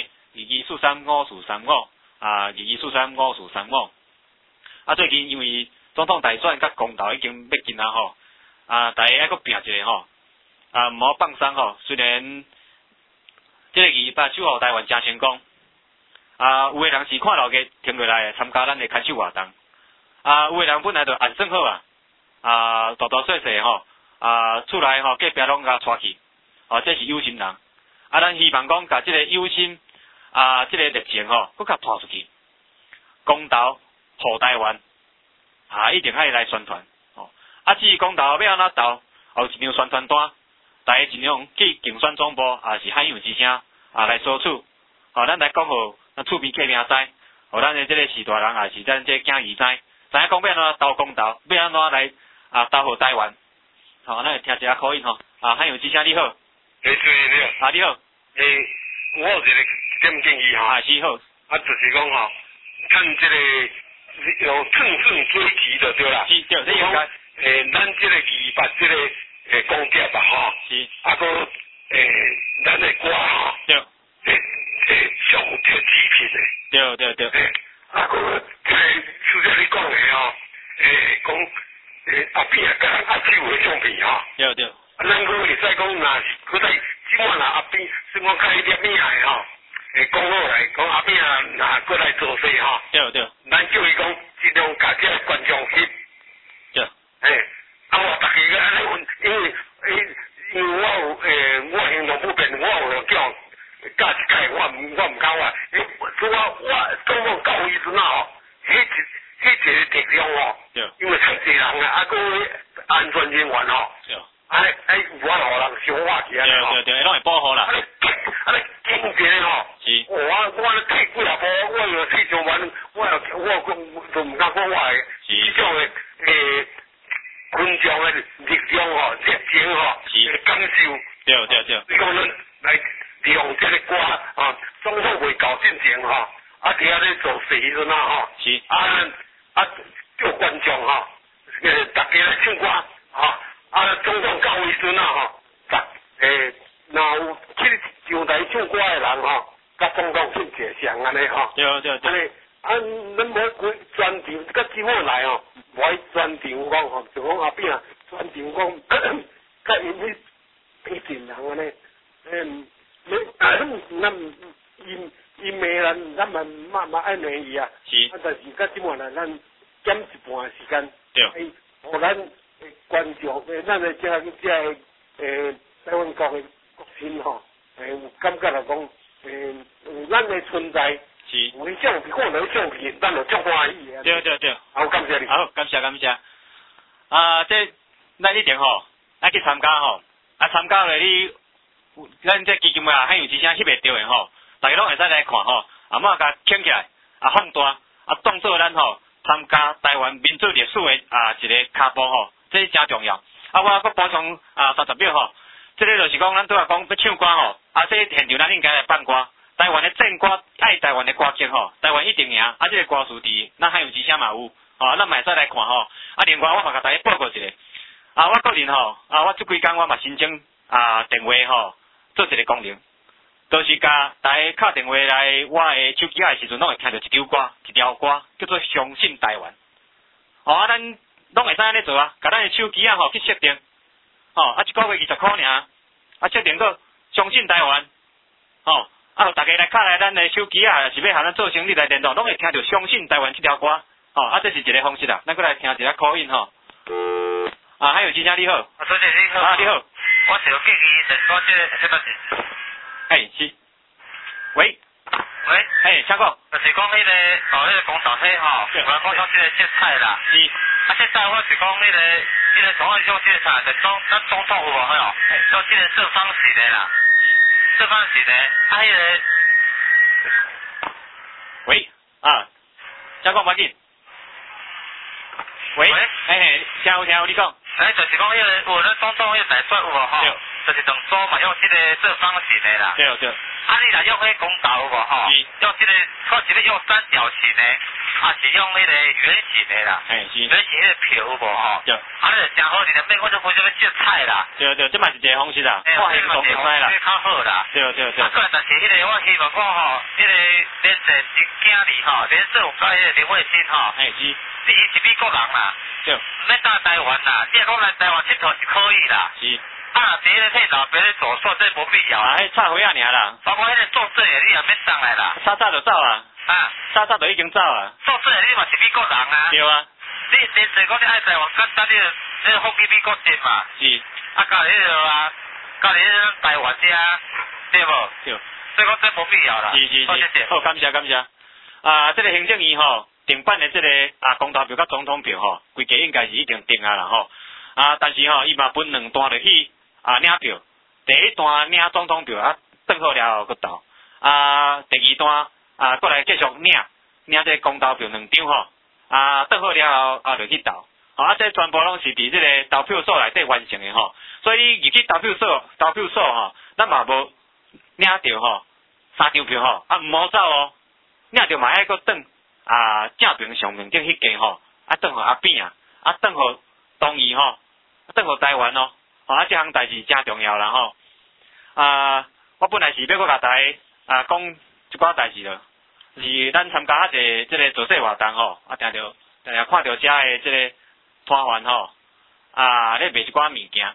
22435435，22435435。最近因为总统大选甲公投已经要紧大家还阁拼一个毋好放松虽然这个289号台湾真成功，有的人是看老嘅停落来参加咱的牵手活动，有的人本来就按算好大大细细厝内隔壁拢甲带去，这是有心人，咱希望讲甲这个有心这个热情搁较拖出去，公投护台湾一定爱来宣传至于公投要安怎投，有一张宣传单，大家尽量去竞选总部是海洋之声来索取，咱来讲互咱厝边隔壁知，互咱的这个士大人也是咱这囝儿知影讲要安怎投公投，要安怎来投互台湾，咱来听一下口音海洋之声你好， 主持人你好， 你好， 我有一个点建议是好， 就是讲看这个有乘胜追击的对啦， 是对，这应该。 咱这个200这个公碟是， 个咱的歌对， 上贴极品的， 对， 个这个除了你讲的讲阿扁甲阿舅的相比对， 咱个会使讲若是搁在即满阿扁，算讲开一点命的讲好来讲阿扁若搁来做事对， 咱叫伊讲尽量甲这个观众吸。我大家个安尼问，因为我行动不便，我有叫教一届，我唔敢话，所以我总共教伊阵迄一个特量因为太济人个安全人员有法互人伤化起来对，拢会保护啦。 经济是。 我咧退几啊步，我有退上完，我就唔敢讲我的这种的群众的力量热情感受。 对。 你讲咱来利用这个歌总统未到进前伫遐咧做事时阵是。 叫观众大家来唱歌总统到时阵若有去上台唱歌的人甲总统去坐上安尼对。 咱无专场，甲政府来无爱专场讲就讲阿扁专场讲，甲因迄阵人安尼，咱伊骂咱嘛爱骂伊是。 但是甲即满来，咱减一半时间， 对， 互咱观众，咱的这台湾国的国民有感觉来讲，有咱的存在。 是， 有迄种比看到相片，咱就足欢喜的。 对。 好，感谢你。 好，感谢。这咱一定咱去参加参加了咱这基金会海洋之声翕会到的大家拢会使来看莫甲牵起来放大当做咱参加台湾民主历史的一个脚步这是真重要。我搁补充30秒这个就是讲咱拄仔讲要唱歌这现场咱应该来办歌。台湾的正歌，爱台湾的歌曲台湾一定赢。这个歌词伫咱海洋之声嘛有，咱嘛会使来看另外我嘛甲大家报告一个，我个人我这几天我嘛申请电话做一个功能，就是甲大家敲电话来我的手机的时阵，拢会听到一条歌，叫做《相信台湾》。咱拢会使安尼做甲咱的手机去设定，一个月20块尔，设定个相信台湾，大家来敲来咱的手机是要和咱做生意来联络，拢会听到相信台湾这条歌，这是一个方式咱过来听一下口音还有之声你好， 小姐你好， 你好， 我是有记忆的，我这个是， 是，喂，请讲， 就是讲迄个公投迄我讲像这个色彩啦， 是， 色彩我是讲迄个总爱用色彩，就是讲咱总统有无用这个正方形的啦。这方形的，迄个， 喂，请讲，快紧。 喂，听有，你讲。 就是讲迄个，我咧总统迄个大选有无吼？就是当初嘛用即个做方形的啦。 对。 啊，你若用迄公道有无吼？用即个，或是用三角形的，啊是用迄个圆形的啦。圆形迄个票有无吼？对。啊，你就真好，你就免我就分什么色彩啦。对，这嘛是一个方式啦。我迄种就使啦。较好啦。对。啊，过来，但是迄个我希望讲吼，迄个连胜今日吼，连胜有甲迄个林慧欣吼。是。伊是美国人啦。对。唔免打台湾啦，你若讲来台湾佚佗是可以啦。是。啊，别咧替老别咧左说，这无必要啊。迄插回啊，尔啦。包括迄个作证的，你也免上来啦。早就走啊。啊。早就已经走啊。作证的你嘛是美国人啊。对啊。你连做讲你爱台湾，简单你放弃美国籍嘛。是。啊，到迄个啊，到迄个台湾遮，对无？对。所以讲这无必要啦。是。好，谢谢。好，感谢。啊，这个行政院吼，定办的这个公投票甲总统票吼，规家应该是已经定啊啦吼。啊，但是吼，伊嘛分两段落去。领票，第一段领总统票转好了后，佫投。第二段过来继续领这公投票2张吼。转好了后就去投。这全部拢是伫这个投票所内底完成的吼。所以你入去投票所吼，咱嘛无领着吼3张票吼，唔好走哦。领着嘛爱佫转正平上面顶迄间吼，转互阿扁转互东移吼，转互台湾哦。这项代志真重要啦吼。我本来是要搁甲大家讲一寡代志咯，是咱参加一个即个造势活动吼，定着看到遮的即个摊贩吼，咧卖一寡物件。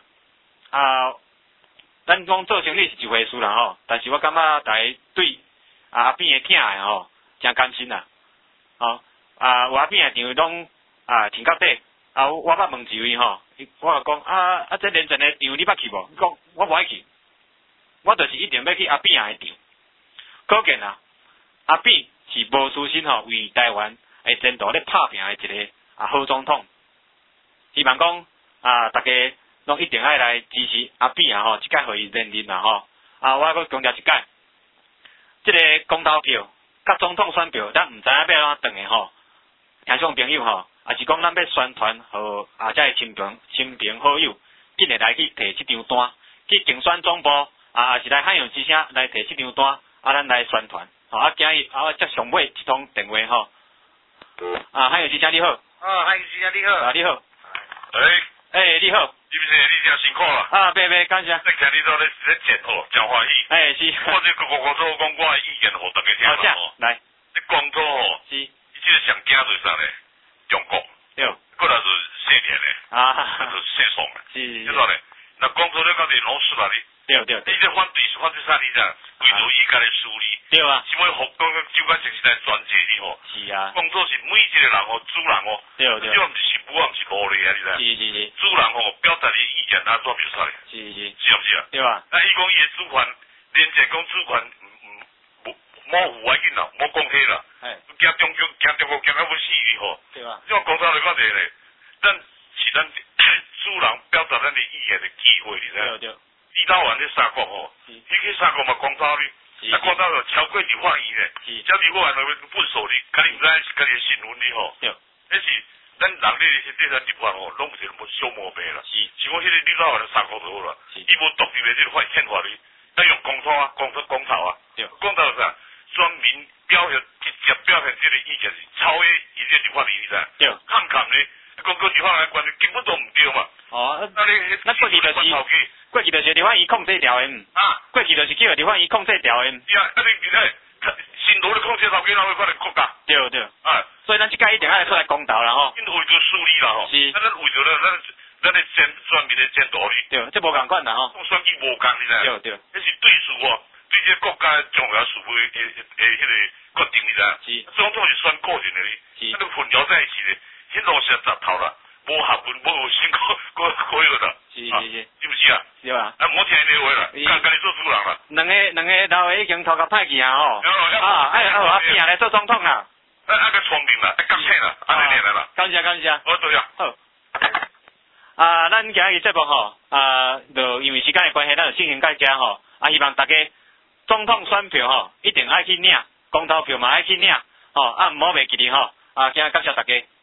咱讲做生意是一回事啦吼，但是我感觉大家对阿扁的囝的吼，真甘心啦。有阿扁的场拢停到底。我捌问一位吼，我讲这连阵的场你捌去无？伊讲我无爱去，我就是一定要去阿扁的场。可见阿扁是无私心吼，为台湾的前途咧拍拼的一个好总统。希望讲大家拢一定爱来支持阿扁吼，即届互伊连任啦吼。我佫强调一届，即个公投票甲总统选票，咱毋知影要安怎断的吼。听众朋友吼。是讲咱要宣传和遮个亲朋好友，紧来来去摕即张单，去竞选总部是来海洋之声来摕即张单，咱来宣传。今日接上尾一通电话吼。海洋之声你好。海洋之声你好。你好。你好。是不是？你真辛苦啦。别，感谢。听你都咧讲吼，真欢喜。是。我这个做讲我的意见，互大家听啦吼。来。你讲错吼。是。你即个上惊做啥咧？中国，对，过来是谢天嘞，是谢爽嘞，是，就说嘞，那讲错了，到底拢输啦哩，对，你这反对啥哩咋？为着伊家己处理，对啊，是要互讲就讲就是来团结你吼，是啊，讲错是每一个人吼，主人吼，对，这毋是不毋是无理啊，你知？是，主人吼表达你意见，怎表出来？是毋是啊？对吧？伊讲伊的主权，连者讲主权，无有爱紧啦，无讲起啦。惊中国惊到要死哩吼，对吧？这讲到来讲咧，咱主人表达咱的意见的机会，你知？对。立法院咧三国吼，迄个三国嘛公投哩，讲到了超过立法院咧，叫立法院那个不受理，家己毋知家己的新闻哩吼，对。迄是咱人咧这咱立法吼，拢是小毛病啦。是讲迄个立法院的三国就好啦，伊无独立的这个宪法哩，咱用公投对。公投啥？选民表现直接表现这个意见是超越伊这立法院，你知？对。看咧，个立法院关系根本都唔对嘛。那过去就是立法院控制条的，过去就是叫立法院控制条的。是啊，新罗的控制头家哪会发来国家？对。所以咱即届一定爱出来公道啦吼。因为着处理啦吼。是。咱为着咱的选民的前途哩。对，这无共款啦吼。选举无共，你知？对。迄是对事哦。对这国家重要事务的迄个决定，你知？是。总统是选个人的哩，那个混淆在一起的，迄路线杂头啦，无合分，无辛苦，过了啦。是，是不是啊？是吧？我听你话啦，家己做主人啦。两个老的已经头壳歹去啊吼。阿扁来做总统啦。个聪明啦，感谢啦，安尼来啦。感谢。好，对啊。好。咱今日节目吼，就因为时间的关系，咱就进行到这吼。希望大家总统选票吼，一定爱去领，公投票嘛爱去领，吼，唔好袂记哩吼。今日感谢大家。